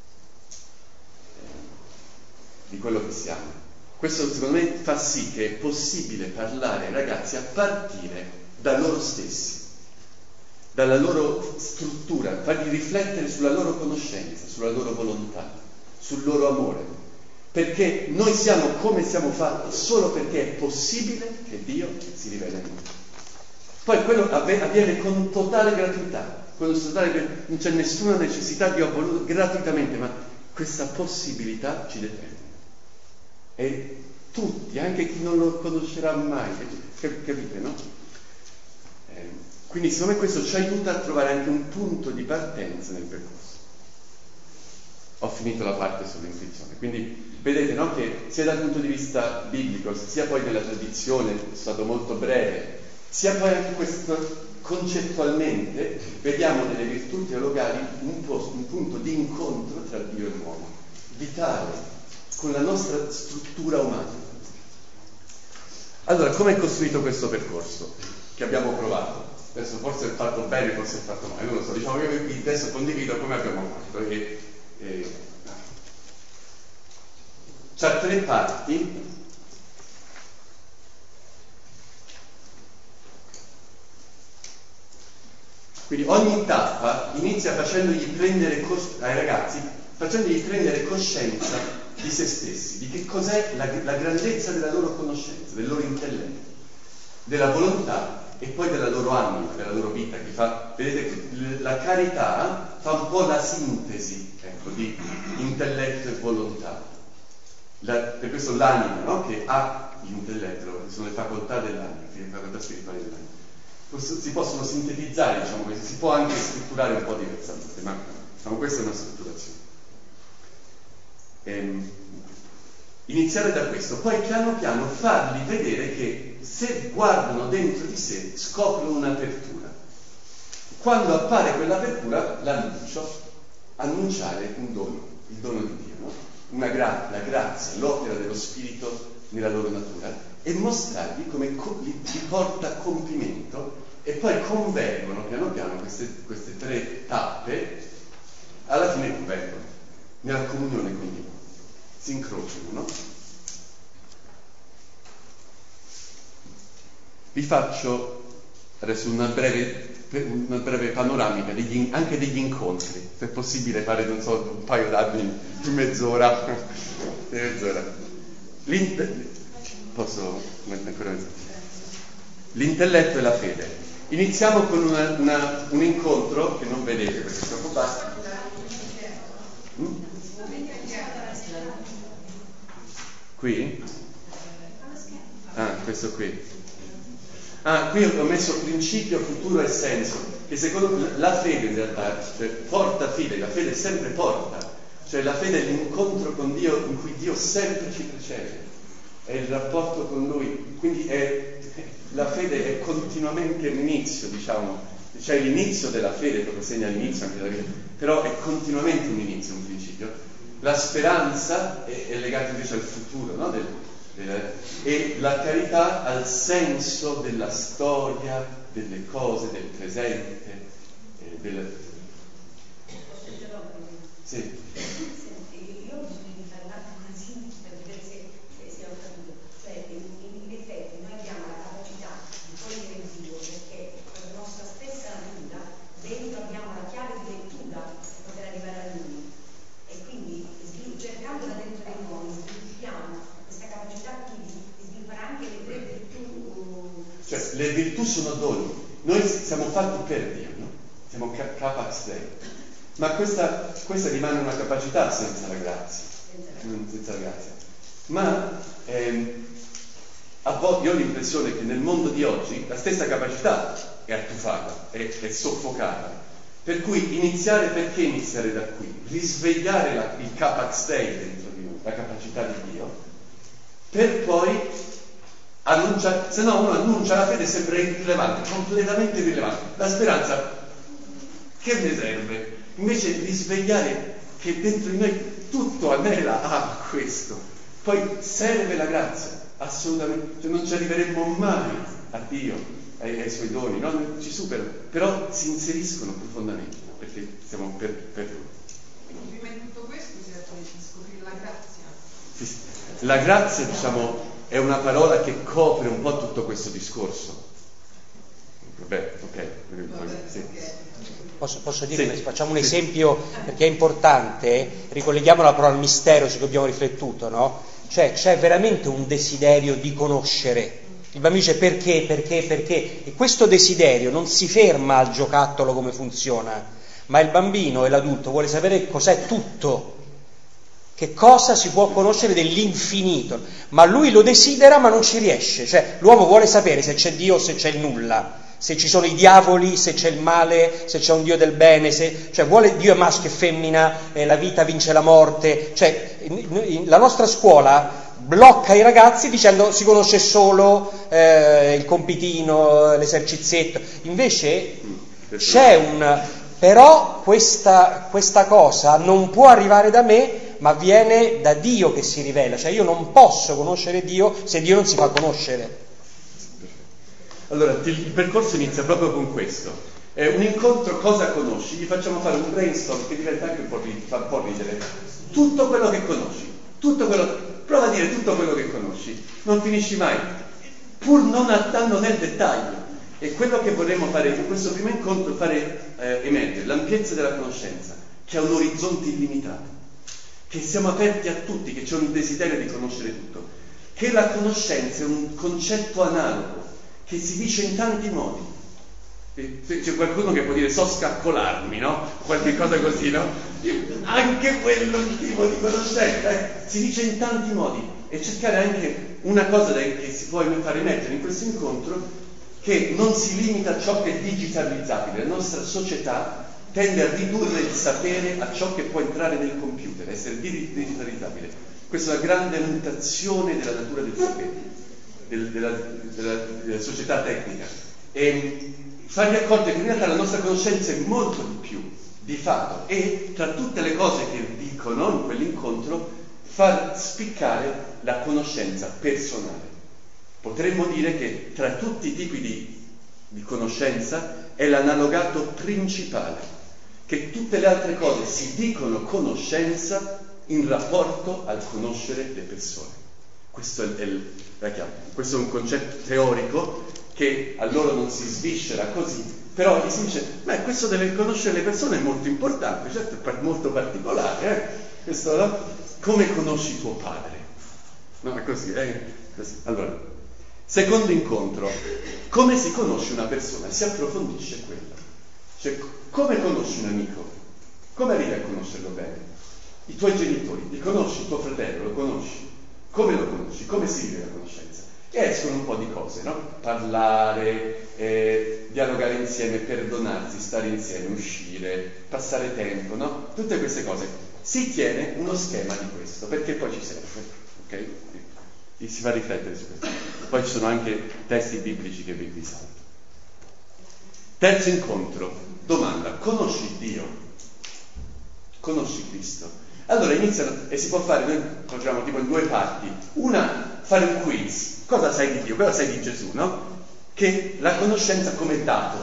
di quello che siamo. Questo secondo me fa sì che è possibile parlare ai ragazzi a partire da loro stessi, dalla loro struttura, farli riflettere sulla loro conoscenza, sulla loro volontà, sul loro amore, perché noi siamo come siamo fatti solo perché è possibile che Dio si rivela in noi. Poi quello avviene con totale gratuità, non c'è nessuna necessità, Dio ha voluto gratuitamente, ma questa possibilità ci determina. E tutti, anche chi non lo conoscerà mai, capite, no? Quindi secondo me questo ci aiuta a trovare anche un punto di partenza nel percorso. Ho finito la parte sull'intuizione, quindi vedete, no, che sia dal punto di vista biblico, sia poi nella tradizione, è stato molto breve, sia poi anche questo concettualmente, vediamo nelle virtù teologali un punto di incontro tra Dio e l'uomo, vitale, con la nostra struttura umana. Allora, come è costruito questo percorso che abbiamo provato? Adesso forse è fatto bene, forse è fatto male, non lo so, diciamo che adesso condivido come abbiamo fatto. C'ha 3 parti. Quindi ogni tappa inizia facendogli prendere ai ragazzi, facendogli prendere coscienza di se stessi, di che cos'è la grandezza della loro conoscenza, del loro intelletto, della volontà e poi della loro anima, della loro vita, che fa, vedete, la carità fa un po' la sintesi, ecco, di intelletto e volontà. Per questo l'anima, no? Che ha l'intelletto, sono le facoltà dell'anima, le facoltà spirituali dell'anima. Si possono sintetizzare, diciamo così, si può anche strutturare un po' diversamente, ma diciamo, questa è una strutturazione. Iniziare da questo, poi piano piano farli vedere che se guardano dentro di sé scoprono un'apertura. Quando appare quell'apertura, annunciare un dono, il dono di Dio, no? La grazia, l'opera dello Spirito nella loro natura, e mostrargli come li porta a compimento, e poi convergono piano piano queste 3 tappe, alla fine convergono nella comunione con Dio, si incrociano, no? Vi faccio adesso una breve panoramica anche degli incontri, se è possibile fare, non so, un paio d'anni di mezz'ora. Posso mettere ancora mezz'ora? L'intelletto e la fede. Iniziamo con un incontro che non vedete perché è troppo basso. Qui? Questo qui. Qui ho messo principio, futuro e senso, che secondo la fede in realtà, cioè porta fede, la fede sempre porta, cioè la fede è l'incontro con Dio in cui Dio sempre ci precede, è il rapporto con Lui, quindi la fede è continuamente l'inizio, diciamo, cioè l'inizio della fede, proprio segna l'inizio anche della vita, però è continuamente un inizio, un principio. La speranza è legata invece al futuro, no? E la carità al senso della storia, delle cose, del presente, Sì. Io ho bisogno di fare un attimo una sintesi per vedere se ho capito. Cioè, in effetti noi abbiamo la capacità di cogliere Dio perché con la nostra stessa natura dentro abbiamo la chiave di lettura per poter arrivare a Lui. E quindi cercandola dentro di noi sviluppiamo questa capacità di sviluppare anche le 3 virtù. Cioè, le virtù sono doni. Noi siamo fatti per Dio, no? Siamo capax Dei. Ma questa rimane una capacità senza la grazia. Ma A volte io ho l'impressione che nel mondo di oggi la stessa capacità è attufata, è soffocata. Per cui perché iniziare da qui? Risvegliare il capax Dei dentro di noi, la capacità di Dio, per poi annunciare, se no uno annuncia la fede sempre irrilevante, completamente irrilevante. La speranza, che ne serve? Invece risvegliare che dentro di noi tutto anela a questo. Poi serve la grazia, assolutamente, cioè non ci arriveremmo mai a Dio, ai suoi doni, no? Ci superano, però si inseriscono profondamente, perché siamo per lui. Prima di tutto questo serve di scoprire la grazia. La grazia, diciamo, è una parola che copre un po' tutto questo discorso. Vabbè, ok. Sì. Posso dire, sì, facciamo un esempio perché è importante, ricolleghiamolo proprio al mistero su cui abbiamo riflettuto, no? Cioè c'è veramente un desiderio di conoscere. Il bambino dice perché? E questo desiderio non si ferma al giocattolo come funziona, ma il bambino e l'adulto vuole sapere cos'è tutto, che cosa si può conoscere dell'infinito, ma lui lo desidera ma non ci riesce, cioè l'uomo vuole sapere se c'è Dio o se c'è il nulla, se ci sono i diavoli, se c'è il male, se c'è un Dio del bene, cioè vuole Dio è maschio e femmina, la vita vince la morte, cioè la nostra scuola blocca i ragazzi dicendo si conosce solo il compitino, l'esercizietto, invece però questa cosa non può arrivare da me, ma viene da Dio che si rivela, cioè io non posso conoscere Dio se Dio non si fa conoscere. Allora, il percorso inizia proprio con questo. È un incontro, cosa conosci? Gli facciamo fare un brainstorm che diventa anche fa un po' ridere. Tutto quello che conosci, prova a dire tutto quello che conosci, non finisci mai, pur non andando nel dettaglio. E quello che vorremmo fare in questo primo incontro è fare emergere l'ampiezza della conoscenza, che ha un orizzonte illimitato, che siamo aperti a tutti, che c'è un desiderio di conoscere tutto, che la conoscenza è un concetto analogo, che si dice in tanti modi. C'è qualcuno che può dire so scaccolarmi, no? Qualche cosa così, no? Anche quello è un tipo di conoscenza, si dice in tanti modi. E cercare anche una cosa che si può far emergere in questo incontro, che non si limita a ciò che è digitalizzabile. La nostra società tende a ridurre il sapere a ciò che può entrare nel computer, essere digitalizzabile. Questa è una grande mutazione della natura del sapere, della società tecnica, e fargli accorgere che in realtà la nostra conoscenza è molto di più, di fatto, e tra tutte le cose che dicono in quell'incontro far spiccare la conoscenza personale. Potremmo dire che tra tutti i tipi di conoscenza è l'analogato principale, che tutte le altre cose si dicono conoscenza in rapporto al conoscere le persone. Questo è la chiave. Questo è un concetto teorico che a loro non si sviscera così, però gli si dice, questo deve conoscere le persone è molto importante, certo è molto particolare, questo, no? Come conosci tuo padre? No, è così, così. Allora, secondo incontro, come si conosce una persona? Si approfondisce quello. Cioè, come conosci un amico? Come arrivi a conoscerlo bene? I tuoi genitori, li conosci? Il tuo fratello, lo conosci? Come lo conosci? Come si vive la conoscenza? E escono un po' di cose, no? Parlare, dialogare insieme, perdonarsi, stare insieme, uscire, passare tempo, no? Tutte queste cose. Si tiene uno schema di questo, perché poi ci serve, ok? E si fa riflettere su questo. Poi ci sono anche testi biblici che vi salto. Terzo incontro, domanda, conosci Dio? Conosci Cristo? Allora iniziano, e si può fare, noi facciamo tipo in due parti, una, fare un quiz, cosa sai di Dio, cosa sai di Gesù, no? Che la conoscenza come dato,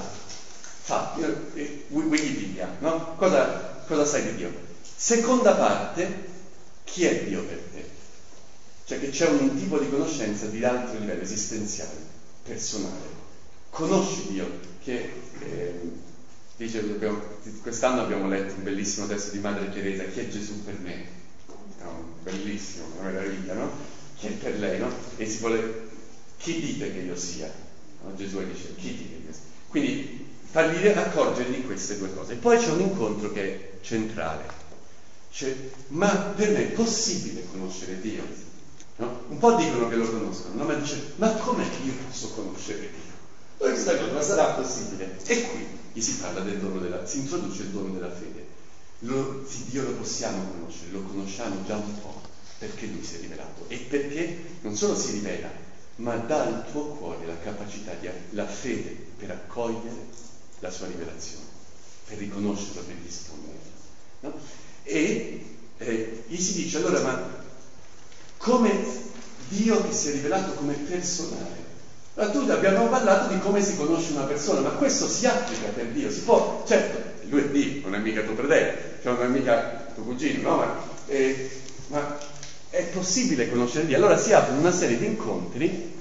Wikipedia, no? Cosa sai di Dio? Seconda parte, chi è Dio per te? Cioè che c'è un tipo di conoscenza di alto livello, esistenziale, personale. Conosci Dio, che dice, quest'anno abbiamo letto un bellissimo testo di Madre Teresa, chi è Gesù per me? No, bellissimo, una meraviglia, no? Chi è per lei, no? E si vuole, chi dite che io sia? No? Gesù dice, chi dite che io sia? Quindi fargli accorgere di queste due cose. E poi c'è un incontro che è centrale. Cioè, ma per me è possibile conoscere Dio? No? po' dicono che lo conoscono, no? Ma dice, ma com'è che io posso conoscere Dio? Poi questa cosa, ma sarà possibile? E qui gli si parla del dono si introduce il dono della fede. Dio lo possiamo conoscere, lo conosciamo già un po', perché Lui si è rivelato. E perché non solo si rivela, ma dà al tuo cuore la capacità, la fede per accogliere la sua rivelazione, per riconoscerlo, per rispondere. No? E gli si dice, allora, ma come Dio che si è rivelato come personale? Allora, abbiamo parlato di come si conosce una persona, ma questo si applica per Dio, si può, certo, Lui è Dio, non è mica tuo fratello, cioè non è mica tuo cugino, no? Ma è possibile conoscere Dio. Allora si aprono una serie di incontri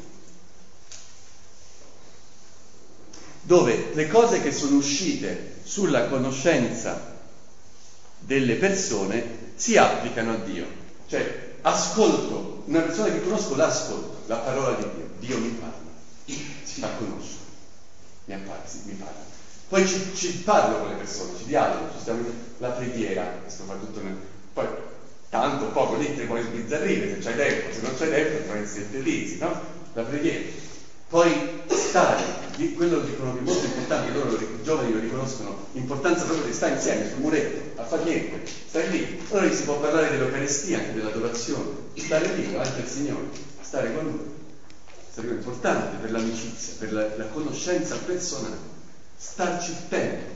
dove le cose che sono uscite sulla conoscenza delle persone si applicano a Dio. Cioè, ascolto, una persona che conosco l'ascolto, la parola di Dio, Dio mi parla, si fa conoscere, mi parla. Poi ci parlo con le persone, ci dialogo, la preghiera, questo fa tutto poi tanto poco lì ti puoi sbizzarrire se c'hai tempo, se non c'hai tempo ti puoi essere felici, no? La preghiera. Poi stare, quello dicono che è molto importante, loro i giovani lo riconoscono, l'importanza proprio di stare insieme sul muretto, a far niente, stare lì. Allora si può parlare dell'Eucaristia, anche dell'adorazione, stare lì davanti al Signore, stare con Lui. Sarebbe importante per l'amicizia, per la conoscenza personale, starci tempo.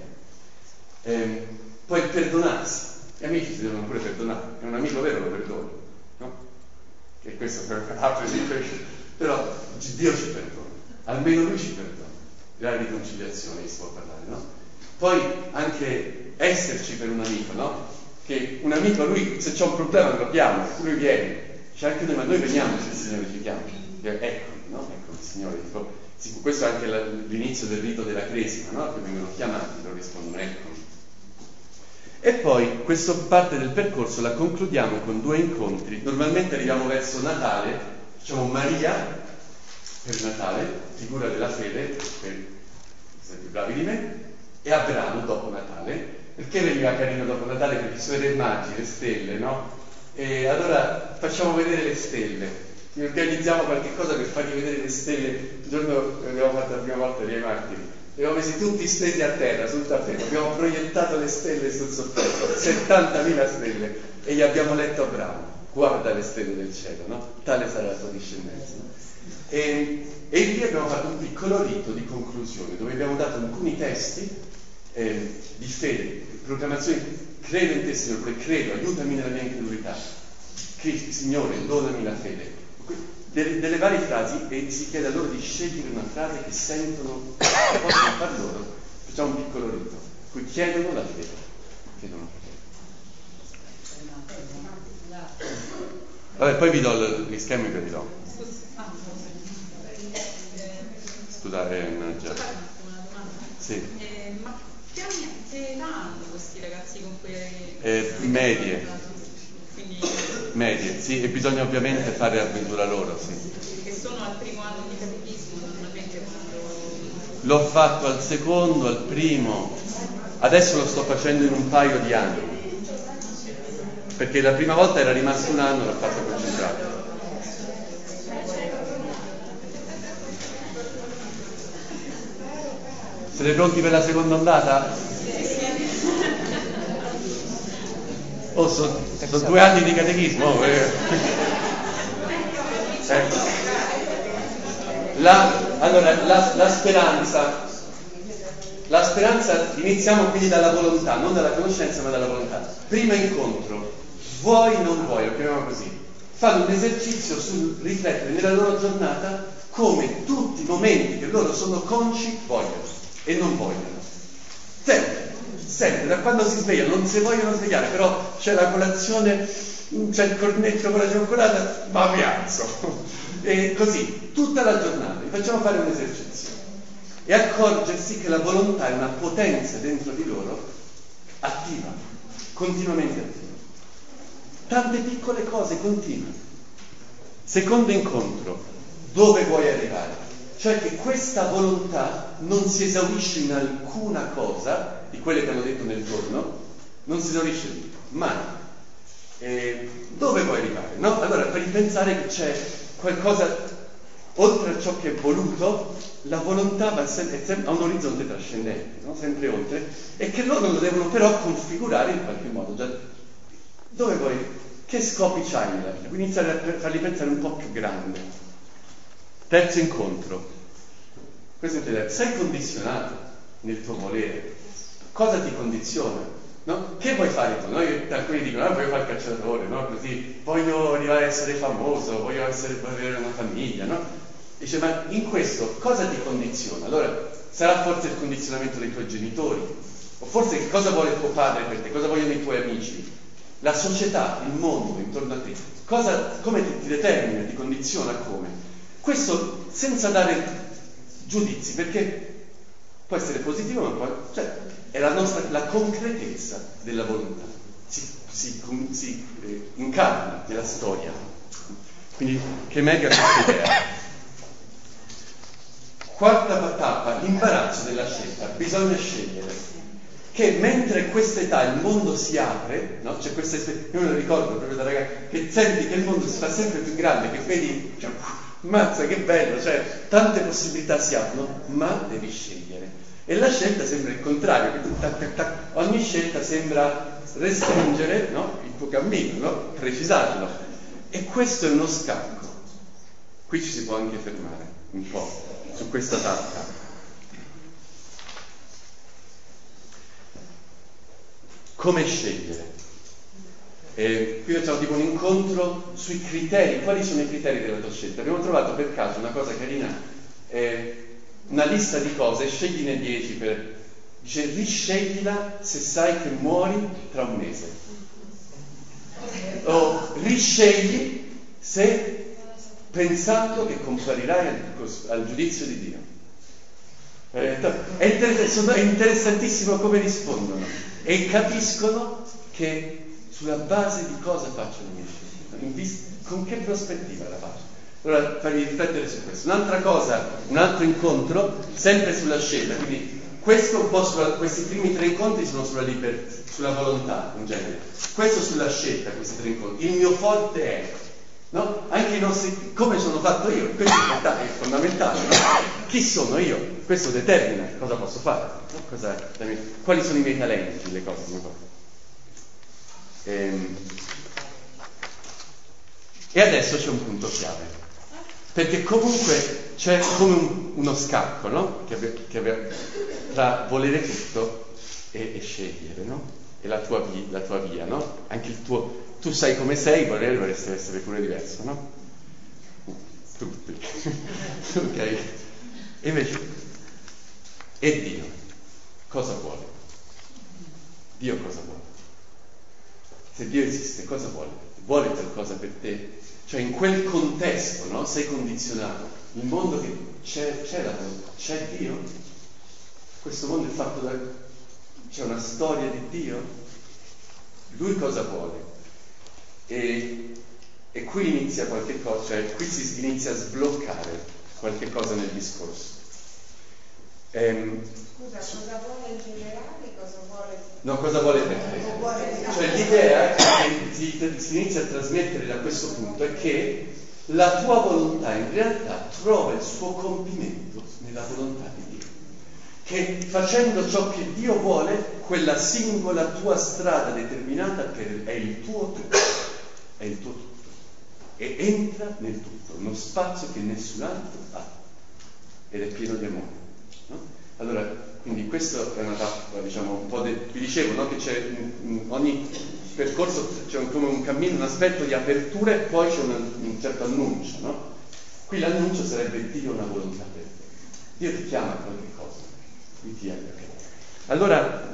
Poi il perdonarsi. Gli amici si devono pure perdonare, è un amico vero lo perdona, no? E questo per altro esempio, però Dio ci perdona, almeno Lui ci perdona, la riconciliazione si può parlare, no? Poi anche esserci per un amico, no? Che un amico, lui se c'è un problema lo chiama, lui viene, c'è anche noi, ma noi veniamo se il Signore ci chiama, ecco, no? Ecco il Signore, questo è anche l'inizio del rito della cresima, no? Che vengono chiamati, lo rispondono, ecco. E poi questa parte del percorso la concludiamo con 2 incontri. Normalmente arriviamo verso Natale, facciamo Maria per Natale, figura della fede, per essere più bravi di me, e Abramo dopo Natale. Perché veniva carino dopo Natale? Perché si vede immagini, le stelle, no? E allora facciamo vedere le stelle. Organizziamo qualche cosa per fargli vedere le stelle. Il giorno che abbiamo fatto la prima volta ai martiri, li abbiamo messi tutti stesi a terra, sul tappeto, abbiamo proiettato le stelle sul soffitto, 70.000 stelle, e gli abbiamo letto Abramo, guarda le stelle del cielo, no? Tale sarà la tua discendenza. No? E lì abbiamo fatto un piccolo rito di conclusione, dove abbiamo dato alcuni testi di fede, proclamazioni, credo in te Signore, credo, aiutami nella mia incredulità, Signore, donami la fede. Delle varie frasi, e si chiede a loro di scegliere una frase che sentono, che possono far loro. Facciamo un piccolo rito, cui chiedono la fede. Vabbè, poi vi do gli schemi che vi do. Scusate, già. Sì. Ma che età hanno questi ragazzi con cui medie. Medie, sì, e bisogna ovviamente fare a misura loro, sì. Che sono al primo anno di catechismo, normalmente quando... L'ho fatto al secondo, al primo, adesso lo sto facendo in un paio di anni, perché la prima volta era rimasto un anno, l'ho fatto concentrato. Siete pronti per la seconda ondata? Oh, sono 2 anni di catechismo. La speranza, iniziamo quindi dalla volontà, non dalla conoscenza ma dalla volontà. Primo incontro, vuoi non vuoi, lo chiamiamo così. Fanno un esercizio sul riflettere nella loro giornata come tutti i momenti che loro sono consci vogliono e non vogliono. Sempre, da quando si svegliano, non si vogliono svegliare, però c'è la colazione, c'è il cornetto con la cioccolata, ma mi alzo. E così, tutta la giornata, vi facciamo fare un esercizio. E accorgersi che la volontà è una potenza dentro di loro, attiva, continuamente attiva. Tante piccole cose continue. Secondo incontro, dove vuoi arrivare? Cioè che questa volontà non si esaurisce in alcuna cosa di quelle che hanno detto nel giorno, non si esaurisce lì, mai. Dove vuoi arrivare? No? Allora, per pensare che c'è qualcosa oltre a ciò che è voluto, la volontà ha un orizzonte trascendente, no? Sempre oltre, e che loro lo devono però configurare in qualche modo. Già, dove vuoi? Che scopi c'hai nella vita? Quindi iniziare a farli pensare un po' più grande. Terzo incontro. Questo è, sei condizionato nel tuo volere. Cosa ti condiziona? No? Che vuoi fare tu? Noi, alcuni dicono, voglio fare il cacciatore, no? Così, voglio arrivare a essere famoso, voglio avere una famiglia, no? Dice, ma in questo cosa ti condiziona? Allora, sarà forse il condizionamento dei tuoi genitori? O forse cosa vuole tuo padre per te? Cosa vogliono i tuoi amici? La società, il mondo intorno a te, come ti determina, ti condiziona come? Questo senza dare giudizi, perché può essere positivo, ma poi, cioè, è la concretezza della volontà, si incarna nella storia. Quindi che mega questa idea. Quarta tappa, l'imbarazzo della scelta, bisogna scegliere. Che mentre questa età il mondo si apre, no? C'è questa esperienza, io me lo ricordo proprio da ragazzo, che senti che il mondo si fa sempre più grande, che vedi, cioè, mazza che bello, cioè tante possibilità si aprono, ma devi scegliere. E la scelta sembra il contrario, che ogni scelta sembra restringere, no? Il tuo cammino, no? Precisarlo. E questo è uno scacco. Qui ci si può anche fermare un po' su questa tappa. Come scegliere? Qui facciamo tipo un incontro sui criteri. Quali sono i criteri della tua scelta? Abbiamo trovato per caso una cosa carina, una lista di cose, scegliene 10 dice risceglila se sai che muori tra un mese. O riscegli se pensando che comparirai al giudizio di Dio. È interessantissimo come rispondono e capiscono che sulla base di cosa faccio le mie scelte, con che prospettiva la faccio. Allora farvi riflettere su questo. Un'altra cosa, un altro incontro, sempre sulla scelta, quindi questo un po' questi primi 3 incontri sono sulla volontà in genere, questo sulla scelta, questi 3 incontri. Il mio forte è, no? Anche i nostri, come sono fatto io, questo è fondamentale, no? Chi sono io? Questo determina cosa posso fare, no? Quali sono i miei talenti, le cose come faccio. E adesso c'è un punto chiave, perché comunque c'è come uno scacco, no? Tra volere tutto e scegliere, no? E la tua via, no? Anche il tuo, tu sai come sei, vorresti essere pure diverso, no? Tutti. Ok? E invece, e Dio cosa vuole? Dio cosa vuole? Se Dio esiste, cosa vuole? Vuole qualcosa per te? Cioè in quel contesto, no? Sei condizionato. Il mondo che c'è Dio? Questo mondo è fatto c'è una storia di Dio? Lui cosa vuole? E qui inizia qualche cosa, cioè qui si inizia a sbloccare qualche cosa nel discorso. Scusa, cosa vuole in generale? Cosa vuole? No, cosa vuole per te? Cioè l'idea che si inizia a trasmettere da questo punto è che la tua volontà in realtà trova il suo compimento nella volontà di Dio. Che facendo ciò che Dio vuole, quella singola tua strada determinata è il tuo tutto. È il tuo tutto. E entra nel tutto, uno spazio che nessun altro ha. Ed è pieno di amore. No? Allora, quindi questo è una tappa, diciamo, un po' vi dicevo, no? Che c'è ogni percorso c'è come un cammino, un aspetto di apertura e poi c'è un certo annuncio, no? Qui l'annuncio sarebbe Dio una volontà per te. Dio ti chiama a qualche cosa, qui ti aiuta. Allora,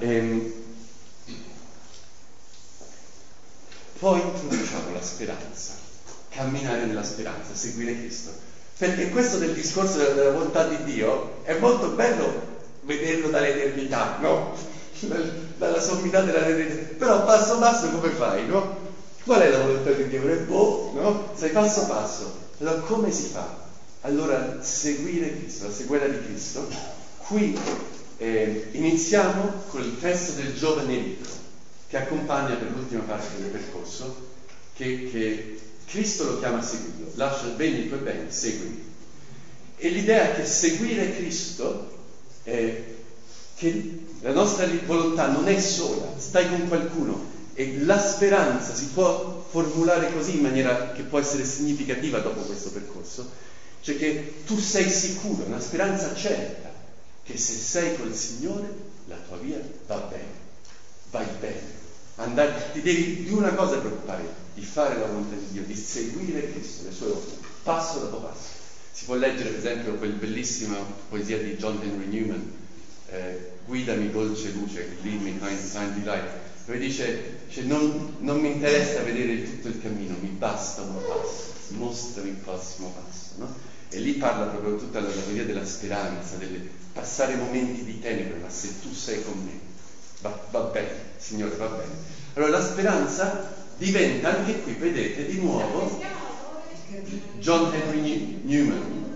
poi introduciamo la speranza, camminare nella speranza, seguire Cristo. Perché questo del discorso della volontà di Dio è molto bello vederlo dall'eternità, no? Dalla sommità dell'eternità. Però passo passo come fai, no? Qual è la volontà di Dio? No? Sei passo passo. Allora come si fa? Allora seguire Cristo, la seguita di Cristo. Qui iniziamo col testo del giovane ricco che accompagna per l'ultima parte del percorso che Cristo lo chiama a seguirlo, lascia bene i tuoi beni, seguimi. E l'idea è che seguire Cristo è che la nostra volontà non è sola, stai con qualcuno, e la speranza si può formulare così in maniera che può essere significativa dopo questo percorso, cioè che tu sei sicuro, una speranza certa, che se sei col Signore la tua via va bene, vai bene, ti devi di una cosa preoccupare, di fare la volontà di Dio, di seguire Cristo, le sue opere, passo dopo passo. Si può leggere per esempio quel bellissima poesia di John Henry Newman, Guidami dolce luce, lead me kind delight, dove dice non mi interessa vedere tutto il cammino, mi basta un passo, mostrami il prossimo passo, no? E lì parla proprio tutta la teoria della speranza, del passare momenti di tenebre, ma se tu sei con me, va bene, Signore, va bene. Allora la speranza diventa anche qui, vedete, di nuovo John Henry Newman.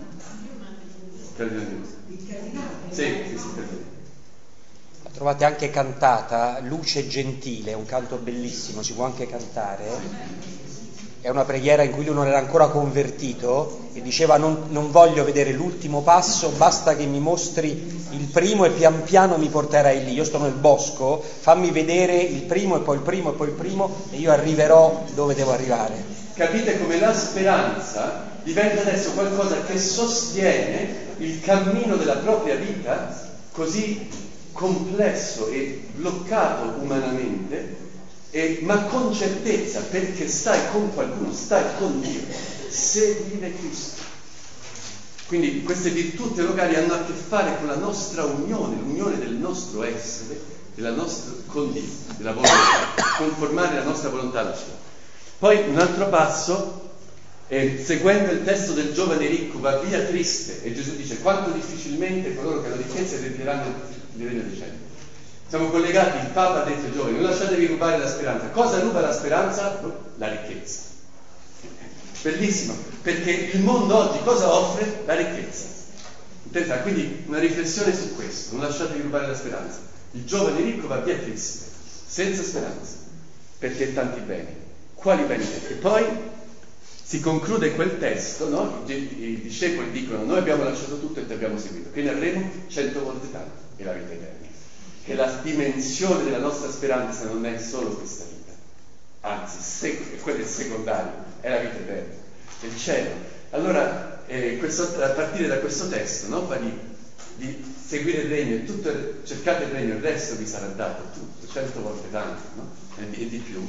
Sì. La trovate anche cantata, Luce Gentile, è un canto bellissimo, si può anche cantare. È una preghiera in cui lui non era ancora convertito e diceva non voglio vedere l'ultimo passo, basta che mi mostri il primo e pian piano mi porterai lì. Io sto nel bosco, fammi vedere il primo e poi il primo e poi il primo e io arriverò dove devo arrivare. Capite come la speranza diventa adesso qualcosa che sostiene il cammino della propria vita, così complesso e bloccato umanamente, ma con certezza, perché stai con qualcuno, stai con Dio, seguire Cristo. Quindi queste virtù teologali hanno a che fare con la nostra unione, l'unione del nostro essere, con Dio, della volontà, conformare la nostra volontà alla sua. Poi un altro passo, seguendo il testo del giovane ricco, va via triste, e Gesù dice: quanto difficilmente coloro che hanno ricchezze riempieranno il regno dei cieli. Siamo collegati, il Papa ha detto ai giovani: non lasciatevi rubare la speranza. Cosa ruba la speranza? La ricchezza. Bellissimo, perché il mondo oggi cosa offre? La ricchezza. Quindi una riflessione su questo: non lasciatevi rubare la speranza. Il giovane ricco va via triste, senza speranza, perché ha tanti beni. Quali beni? E poi si conclude quel testo, no? I discepoli dicono: noi abbiamo lasciato tutto e ti abbiamo seguito, che ne avremo 100 volte tanto, e la vita eterna. Che la dimensione della nostra speranza non è solo questa vita, anzi, quello è il secondario, è la vita eterna, è il cielo. Allora, a partire da questo testo, no? Fa di seguire il regno, cercate il regno, il resto vi sarà dato tutto, 100 volte tanto, no? E di più.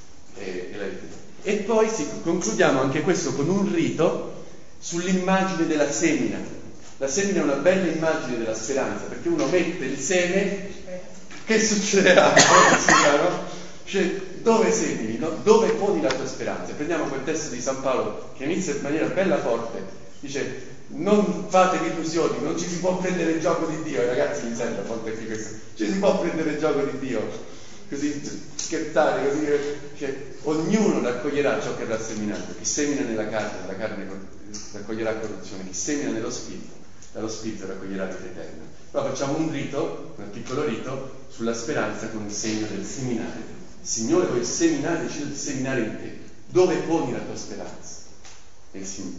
E poi concludiamo anche questo con un rito sull'immagine della semina. La semina è una bella immagine della speranza, perché uno mette il seme, che succederà? Cioè, dove semini, no? Dove poni la tua speranza? Prendiamo quel testo di San Paolo che inizia in maniera bella forte, dice: non fatevi illusioni, non ci si può prendere il gioco di Dio. Ragazzi, mi sembra forte qui questo: ci si può prendere il gioco di Dio, così scherzare, così, cioè, ognuno raccoglierà ciò che avrà seminato. Chi semina nella carne, la carne raccoglierà corruzione; chi semina nello spirito, dallo spirito raccoglierà vita eterna. Però facciamo un piccolo rito sulla speranza con il segno del seminare. Signore, vuoi seminare? Decido di seminare in te. Dove poni la tua speranza? Nel Signore.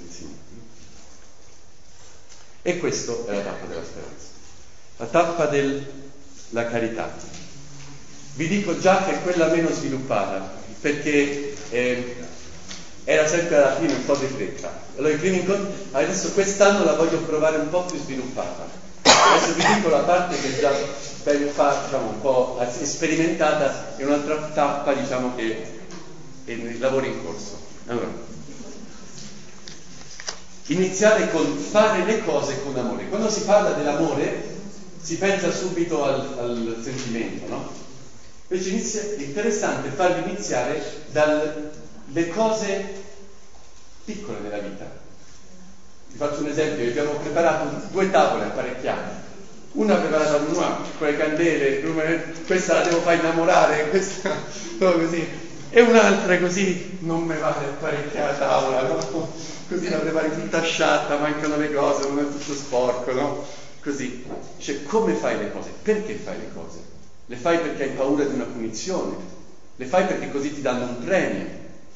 E questa è la tappa della speranza, la tappa della carità. Vi dico già che è quella meno sviluppata, perché era sempre alla fine un po' di fretta. Allora i primi incontri, adesso quest'anno la voglio provare un po' più sviluppata. Adesso vi dico la parte che è già ben fatta, diciamo, un po' sperimentata, e un'altra tappa, diciamo, che è il lavoro in corso. Allora, iniziare con fare le cose con amore. Quando si parla dell'amore si pensa subito al sentimento, no? Invece è interessante farli iniziare dalle cose piccole della vita. Vi faccio un esempio: abbiamo preparato 2 tavole apparecchiate, una preparata con le candele, questa la devo far innamorare, questa così, e un'altra così non mi va apparecchiare la tavola, no? Così la prepari tutta sciatta, mancano le cose, non è tutto sporco, no? Così. Cioè, come fai le cose? Perché fai le cose? Le fai perché hai paura di una punizione? Le fai perché così ti danno un premio?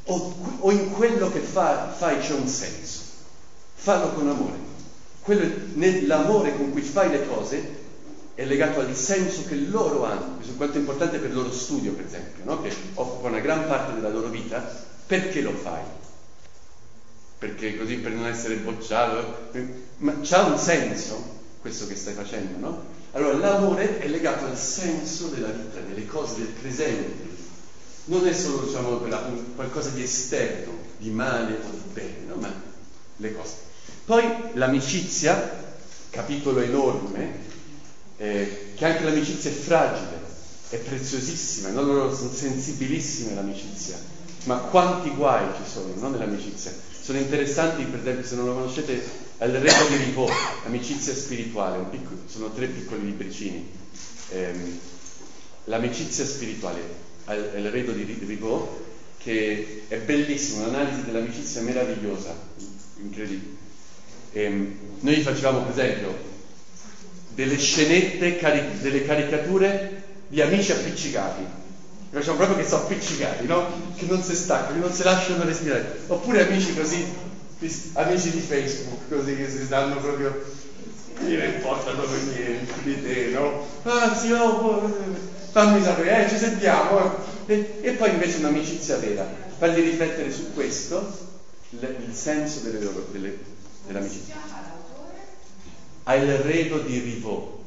o in quello che fai c'è un senso. Fallo con amore. Nell'amore con cui fai le cose è legato al senso che loro hanno. Questo è quanto è importante per il loro studio, per esempio, no? Che occupa una gran parte della loro vita. Perché lo fai? Perché così, per non essere bocciato? Ma c'ha un senso questo che stai facendo, no? Allora l'amore è legato al senso della vita, delle cose, del presente. Non è solo, diciamo, qualcosa di esterno, di male o di bene, no? Ma le cose. Poi l'amicizia, capitolo enorme, che anche l'amicizia è fragile, è preziosissima, no? Loro sono sensibilissime all'amicizia, ma quanti guai ci sono, no? Nell'amicizia. Sono interessanti, per esempio, se non lo conoscete, al Reto di Ribot, Amicizia spirituale, sono 3 piccoli libricini. L'amicizia spirituale, al Reto di Ribot, che è bellissimo, un'analisi dell'amicizia meravigliosa, incredibile. Noi facevamo, per esempio, delle scenette, delle caricature di amici appiccicati. Facciamo proprio che sono appiccicati, no? Che non si staccano, che non si lasciano respirare. Oppure amici così, amici di Facebook, così che si stanno proprio, non importa proprio niente di te, no? Anzi, fammi sapere, ci sentiamo. E poi invece un'amicizia vera, farli riflettere su questo, il senso dell'amicizia. Al Reto di Ribot,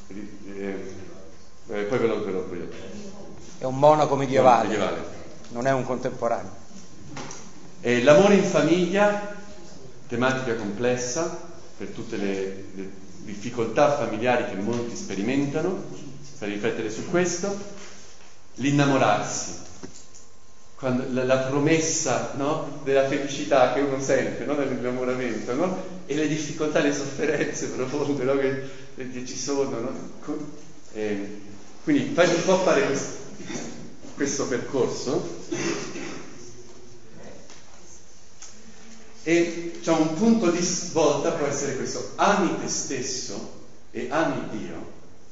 poi ve lo è un monaco medievale, non è un contemporaneo. L'amore in famiglia, tematica complessa per tutte le difficoltà familiari che molti sperimentano, per riflettere su questo. L'innamorarsi, quando la promessa, no? Della felicità che uno sente, no? Nell'innamoramento, no? E le difficoltà, le sofferenze profonde, no? che ci sono, no? Quindi fai un po' fare questo percorso, e diciamo, un punto di svolta può essere questo: ami te stesso e ami Dio.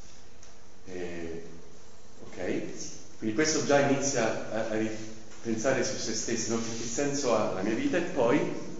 Ok? Quindi questo già inizia a ripensare su se stessi, no? Che senso ha la mia vita? E poi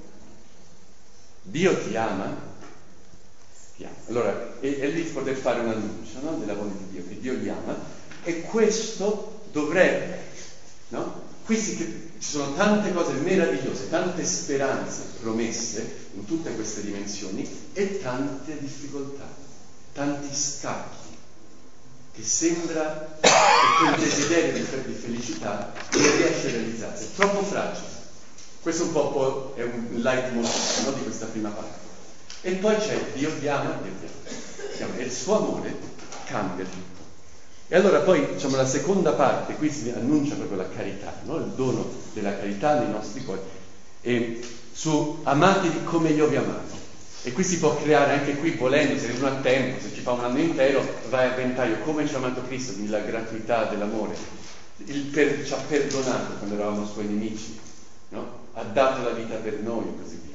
Dio ti ama. Allora, e lì poter fare un annuncio, no? Della volontà di Dio, che Dio li ama, e questo dovrebbe, no? Qui ci sono tante cose meravigliose, tante speranze promesse in tutte queste dimensioni e tante difficoltà, tanti scacchi, che sembra che quel desiderio di felicità non riesce a realizzarsi, è troppo fragile. Questo un po' è un leitmotiv, no? Di questa prima parte. E poi c'è Dio ti ama, e il suo amore cambia tutto. E allora poi, diciamo, la seconda parte, qui si annuncia proprio la carità, no? Il dono della carità nei nostri cuori, e su amatevi come io vi ho amato. E qui si può creare, anche qui volendo, se uno ha tempo, se ci fa un anno intero, vai a ventaglio come ci ha amato Cristo, quindi la gratuità dell'amore. Ci ha perdonato quando eravamo suoi nemici, no? Ha dato la vita per noi e così via.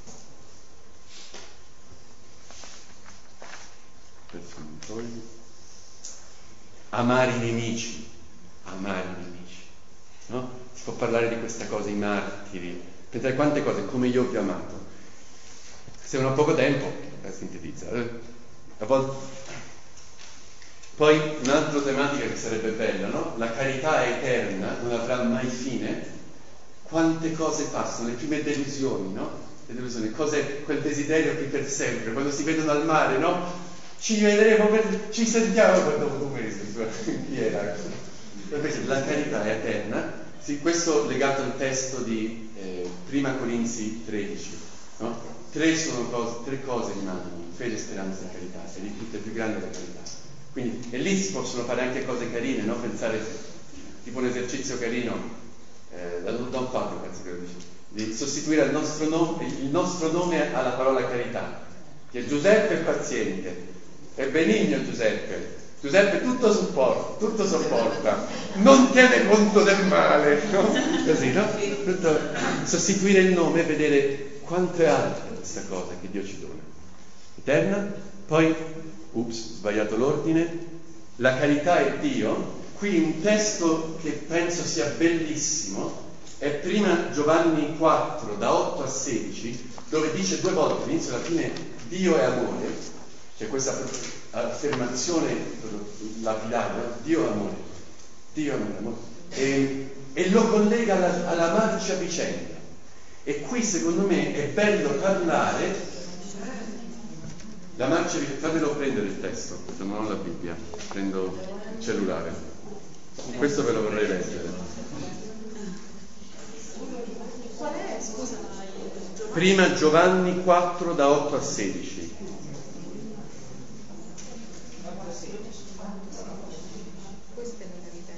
Amare i nemici, no? Si può parlare di questa cosa, i martiri, pensate quante cose, come io vi ho amato. Se non ho poco tempo, sintetizza. A volte. Poi un'altra tematica che sarebbe bella, no? La carità è eterna, non avrà mai fine. Quante cose passano, le prime delusioni, no? Le delusioni, quel desiderio che per sempre, quando si vedono al mare, no? Ci vedremo, ci sentiamo per dopo 2 mesi. Chi era? Invece la carità è eterna. Sì, questo legato al testo di Prima Corinzi 13, no? 3 cose rimangono: fede, speranza e carità, e di tutte è più grande la carità. Quindi, e lì si possono fare anche cose carine, no? Pensare, tipo un esercizio carino, da Don Fabio, penso che lo dice, di sostituire il nostro nome alla parola carità, che è Giuseppe è paziente, è benigno Giuseppe tutto sopporta, non tiene conto del male, no? Così, no? Sostituire il nome e vedere quanto è alta questa cosa che Dio ci dona. Eterna, poi, sbagliato l'ordine, la carità è Dio. Qui un testo che penso sia bellissimo è prima Giovanni 4, da 8 a 16, dove dice 2 volte, all'inizio e alla fine, Dio è amore. C'è questa affermazione lapidaria, Dio è amore, Dio è amore. E lo collega alla marcia vicenda. E qui secondo me è bello parlare, la marcia vicenda, fatelo prendere il testo, se non ho la Bibbia, prendo il cellulare. Questo ve lo vorrei leggere. Qual è, scusa, Prima Giovanni 4 da 8 a 16. questa è la verità.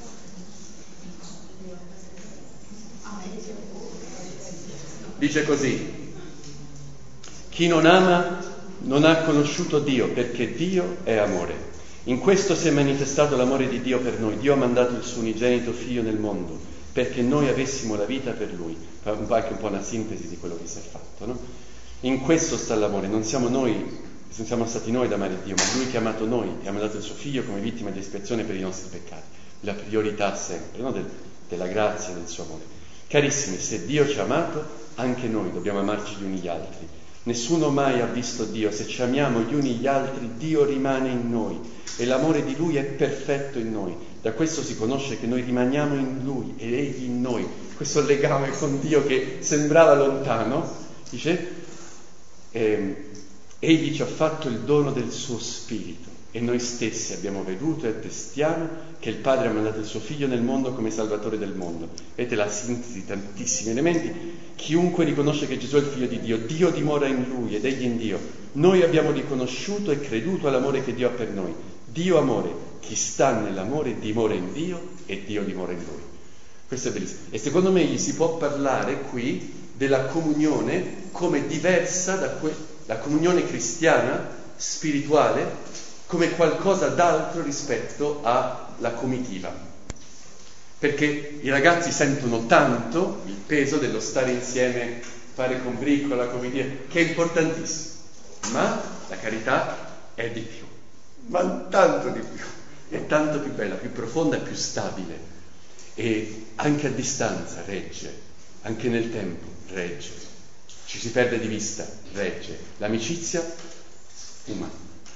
Dice così: chi non ama non ha conosciuto Dio, perché Dio è amore. In questo si è manifestato l'amore di Dio per noi. Dio ha mandato il suo unigenito figlio nel mondo perché noi avessimo la vita per lui. Fa anche un po' una sintesi di quello che si è fatto, no? In questo sta l'amore, non siamo stati noi ad amare Dio, ma lui che ha amato noi e ha mandato il suo figlio come vittima di espiazione per i nostri peccati. La priorità sempre, no? Della grazia e del suo amore. Carissimi, se Dio ci ha amato, anche noi dobbiamo amarci gli uni gli altri. Nessuno mai ha visto Dio. Se ci amiamo gli uni gli altri, Dio rimane in noi e l'amore di Lui è perfetto in noi. Da questo si conosce che noi rimaniamo in Lui e Egli in noi. Questo legame con Dio che sembrava lontano, dice, Egli ci ha fatto il dono del suo Spirito e noi stessi abbiamo veduto e attestiamo che il Padre ha mandato il suo Figlio nel mondo come Salvatore del mondo. Vedete la sintesi di tantissimi elementi. Chiunque riconosce che Gesù è il Figlio di Dio, Dio dimora in Lui ed Egli in Dio. Noi abbiamo riconosciuto e creduto all'amore che Dio ha per noi. Dio amore, chi sta nell'amore dimora in Dio e Dio dimora in Lui. Questo è bellissimo. E secondo me gli si può parlare qui della comunione come diversa la comunione cristiana, spirituale, come qualcosa d'altro rispetto alla comitiva. Perché i ragazzi sentono tanto il peso dello stare insieme, fare combriccola, comitiva, che è importantissimo. Ma la carità è di più, ma tanto di più, è tanto più bella, più profonda e più stabile. E anche a distanza regge, anche nel tempo regge, ci si perde di vista, regge. L'amicizia umana,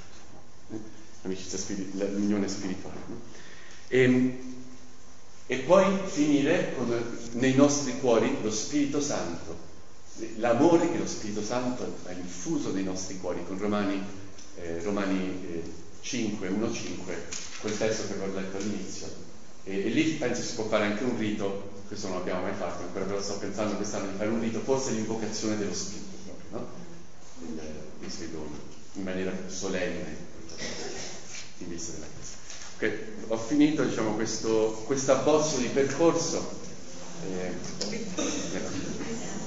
l'unione spirituale, no? E poi finire con nei nostri cuori lo Spirito Santo, l'amore che lo Spirito Santo ha infuso nei nostri cuori, con Romani 5, 1-5, quel testo che avevo letto all'inizio. E lì penso si può fare anche un rito, questo non l'abbiamo mai fatto ancora, però sto pensando quest'anno di fare un rito, forse l'invocazione dello Spirito proprio, no? Dei suoi doni, in maniera solenne, in vista della Chiesa. Okay, ho finito, diciamo, questo abbozzo di percorso.